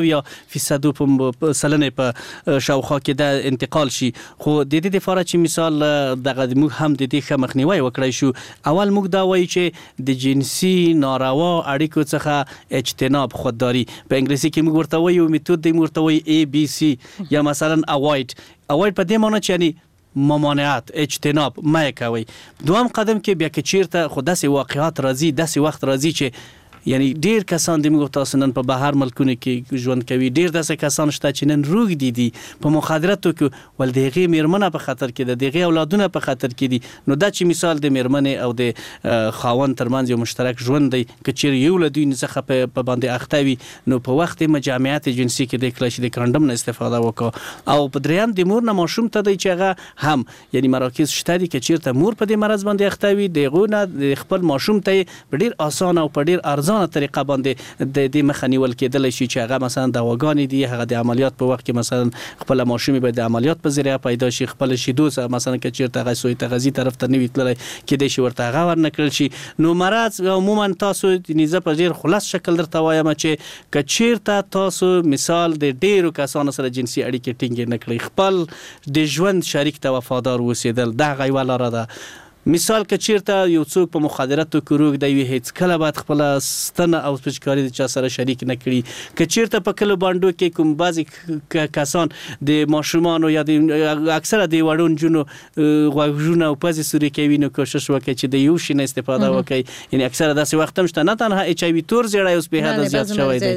[SPEAKER 5] 15% په سلنه په شاوخوا کې د انتقال شي، خو د دې لپاره چې مثال دغه موږ هم د دې مخنیوي وکړای شو. اول موږ دا وایي چې د جنسي ناروا اړیکو څخه اجتناب، خودداری په انګلیسي کې موږ ورته وایو میتود د ورته وایي ABC یا مثلا اوایډ په دې معنی چې یعنی ممانعت، اجتناب مې کوي. دوام قدم کې بیا کې چیرته خود داسې واقعات راځي، داسې وخت راځي چې یعنی ډیر کسان د موږ تاسو نن په بهر ملکونو کې ژوند کوي، ډیر داسې کسان شته چې نن روغ دي په مخدراتو کې، ول دغه میرمنه په خطر کې ده، دغه اولادونه په خطر کې دي. نو دا چې مثال د میرمنې او د خاوند ترمنځ یو مشترک ژوند دی، که چیرې یو له دوی څخه په باندې اخته وي، نو په وخت مجامعت جنسي کې د کلاشي د کاندوم نه استفاده وکړه. او په دریم د مور نه ماشوم ته دی چې هغه هم یعنی مراکز شته دي چې چیرته مور په دې مرز باندې اخته وي، دغه نه خپل ماشوم ته په ډیر اسانه او په ډیر ارزانه طریقه باندې د دې مخه نیول کېدل شي چې هغه مثلا دواګانې دي، هغه د عملیات په وخت کې مثلا خپل ماشوم به د عملیات په ذریعہ پیدا شي، خپل شیدو مثلا که چیرته هغه سوی تغذی طرف ته نوي تللی کېدای شي ورته هغه ورنکړل شي. نو مرض عموما تاسو نيزه په ډیر خلاص شکل درته وایم چې که چیرته تاسو مثال د ډیرو کسانو سره جنسي اړیکې ټینګ نه کړئ، خپل د ژوند شریک ته وفادار اوسېدل دا غوړه لاره ده. مثال که چیرته یو څوک په مخدراتو کې روغ دی، هیڅ کله باید خپل ستنه او پچکاری د چا سره شریک نه کړي. که چیرته په کلو باندې کې کوم بعضی کسان د ماشومان یا د اکثره د وړون جنو غوښونه او پزې سوري کوي، نو کوشش وکړي چې د یو شي نه استفاده وکړي. یعنی اکثره داسې وخت هم شته نه تنها ایچ ای وی تور زیړای اوس په حد زیات شوی دی.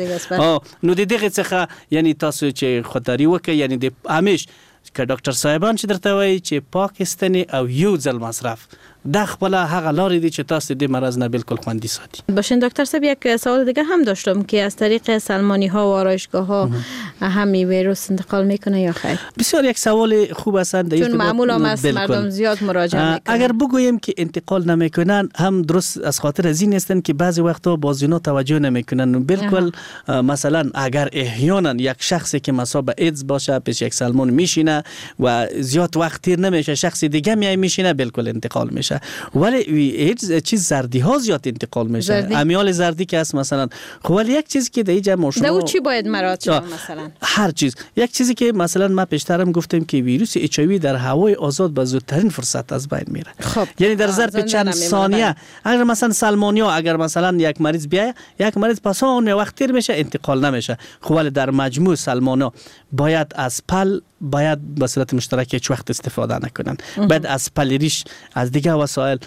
[SPEAKER 5] نو د دغه څخه یعنی تاسو چې خودداری وکړي، یعنی د همیش که ډاکټر صاحبان چې درته وایي چې پاکستاني او یو ځل مصرف دا خپل هغه لارې دي چې تاسو د مرض نه بالکل خوندي ساتي.
[SPEAKER 20] باشین دکتر صاحب یک سوال دیگه هم داشتم که از طریق سلمانی ها و آرایشگاه ها همین ویروس انتقال میکنه یا خیر؟
[SPEAKER 5] بسیار یک سوال خوب هستند.
[SPEAKER 20] چون معمولا مردم زیاد مراجعه میکنن.
[SPEAKER 5] اگر بگویم که انتقال نمیکنن هم درست از خاطر از این هستند که بعضی وقتا بازینا توجه نمیکنن. بالکل مثلا اگر احیانا یک شخصی که مصاب ایدز باشه پیش یک سلمان میشینه و زیاد وقت تیر نمیشه، شخص دیگه میشینه بالکل انتقال میشه. ولی ایدز چیز زردی ها زیاد انتقال میشه، امیال زردی که هست مثلا. ولی یک چیزی که در جمع شما
[SPEAKER 20] دو چی باید مراعات مثلا
[SPEAKER 5] هر چیز، یک چیزی که مثلا ما پیشترم گفتم که ویروس اچ آی وی در هوای آزاد به زودترین فرصت از بین میره. یعنی در ظرف چند ثانیه اگر مثلا سالمونیا اگر مثلا یک مریض بیای، یک مریض پس اون وقت تیر میشه انتقال نمیشه. ولی در مجموع سالمونیا باید از پل باید به صورت مشترک هیچ وقت استفاده نکنن. باید از پلیریش از دیگه وسایل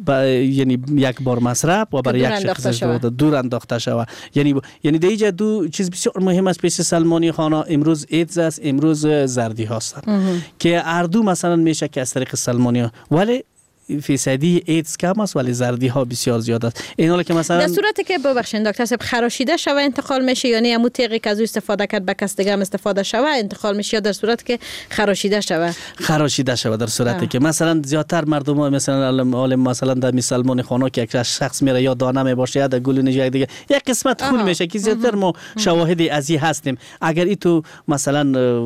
[SPEAKER 5] یعنی یک بار مصرف و برای یک شخص دور انداخته شود. یعنی دیگه دو چیز بسیار مهم است پیش سلمانی خانه. امروز ایدز است، امروز زردی هستند که هر دو مثلا میشه که از طریق سلمانی ها، ولی فیصدی ایدز کم است ولی زردی ها بسیار زیاد است. این حالا که مثلا
[SPEAKER 20] در صورتی که ببخشید دکتر صاحب خراشیده شوه انتقال میشه، یعنی همون تیغی که از او استفاده کرد به کس دیگه هم استفاده شوه انتقال میشه، یا در صورتی که خراشیده شوه در صورتی که مثلا زیادتر مردم مثلا مثلا در مسلمان خانه که یک شخص میره یا دانه میباشه یا در گلو یک دیگه یک قسمت خون میشه که زیادتر ما شواهدی از این هستیم. اگر ای تو مثلا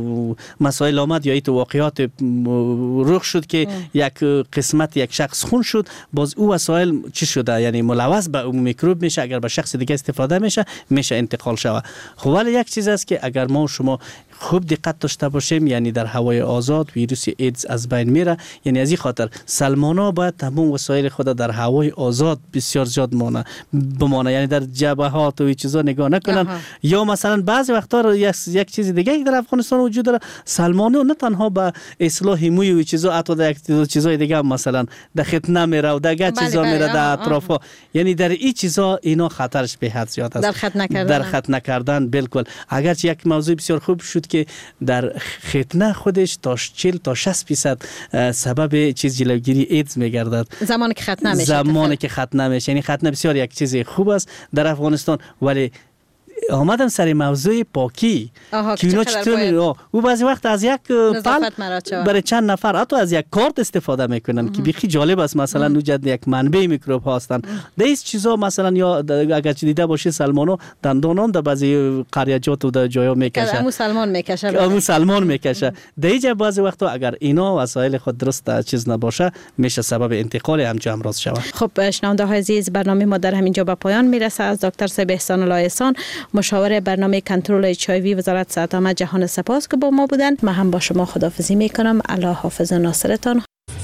[SPEAKER 20] مسائل آمد یا ای تو واقعات رخ شد که یک قسمت یک شخص خون شد، باز او وسایل چی شده یعنی ملوث به اون میکروب میشه، اگر به شخص دیگه استفاده میشه انتقال شوه. خب ولی یک چیز است که اگر ما شما
[SPEAKER 5] خوب دقت داشته باشیم، یعنی در هوای آزاد ویروس ایدز از بین میره. یعنی از این خاطر سلمانا باید تمام وسایل خود در هوای آزاد بسیار زیاد بمانه، یعنی در جبهات و این چیزا نگاه نکنن. یا مثلا بعضی وقتا یک چیز دیگه در افغانستان وجود داره، سلمانا نه تنها به اصلاح موی و چیزا، حتی در چیزای دیگه مثلا در ختنه میره و در چیزا میره در اطراف، یعنی در این چیزا اینا خطرش به حد زیاد است. در ختنه کردن بالکل. اگرچه یک موضوع بسیار خوب شد که در ختنه خودش تا 40 تا 60% سبب چیز جلوگیری ایدز میگردد
[SPEAKER 20] زمانی که ختنه میشه.
[SPEAKER 5] یعنی ختنه بسیار یک چیز خوب است در افغانستان. ولی آمدم سر موضوع پاکی که اینا چطور او بعضی وقت از یک پل برای چند نفر حتی از یک کارت استفاده میکنن که بیخی جالب است. مثلا نوجد یک منبع میکروب هستن در این چیزا. مثلا یا اگر دیده باشی سلمانو دندانان در بعضی قریجات و در جایا میکشه، امو سلمان میکشه در اینجا. بعضی وقتا اگر اینا وسایل خود درست چیز نباشه میشه سبب انتقال همچه امراض شود.
[SPEAKER 20] خب شنونده های عزیز، برنامه ما در همینجا به پایان میرسه. از دکتر صاحب احسان الله احسان، مشاور برنامه کنترل HIV وزارت صحت عامه جهان سپاس که با ما بودن. من هم با شما خداحافظی میکنم. الله حافظ و ناصرتان.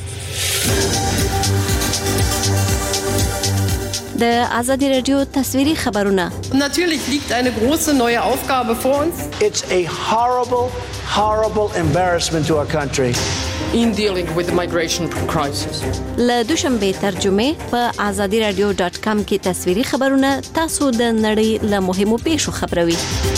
[SPEAKER 11] د آزادی رادیو تصویری خبرونه.
[SPEAKER 10] Natürlich liegt eine große neue Aufgabe vor uns.
[SPEAKER 22] It's a horrible embarrassment to our country.
[SPEAKER 10] In dealing with the migration crisis.
[SPEAKER 11] له دوشنبه ترجمه په azadiradio.com کې تصویری خبرونه تاسو د نړۍ له مهمو پیښو خبروي.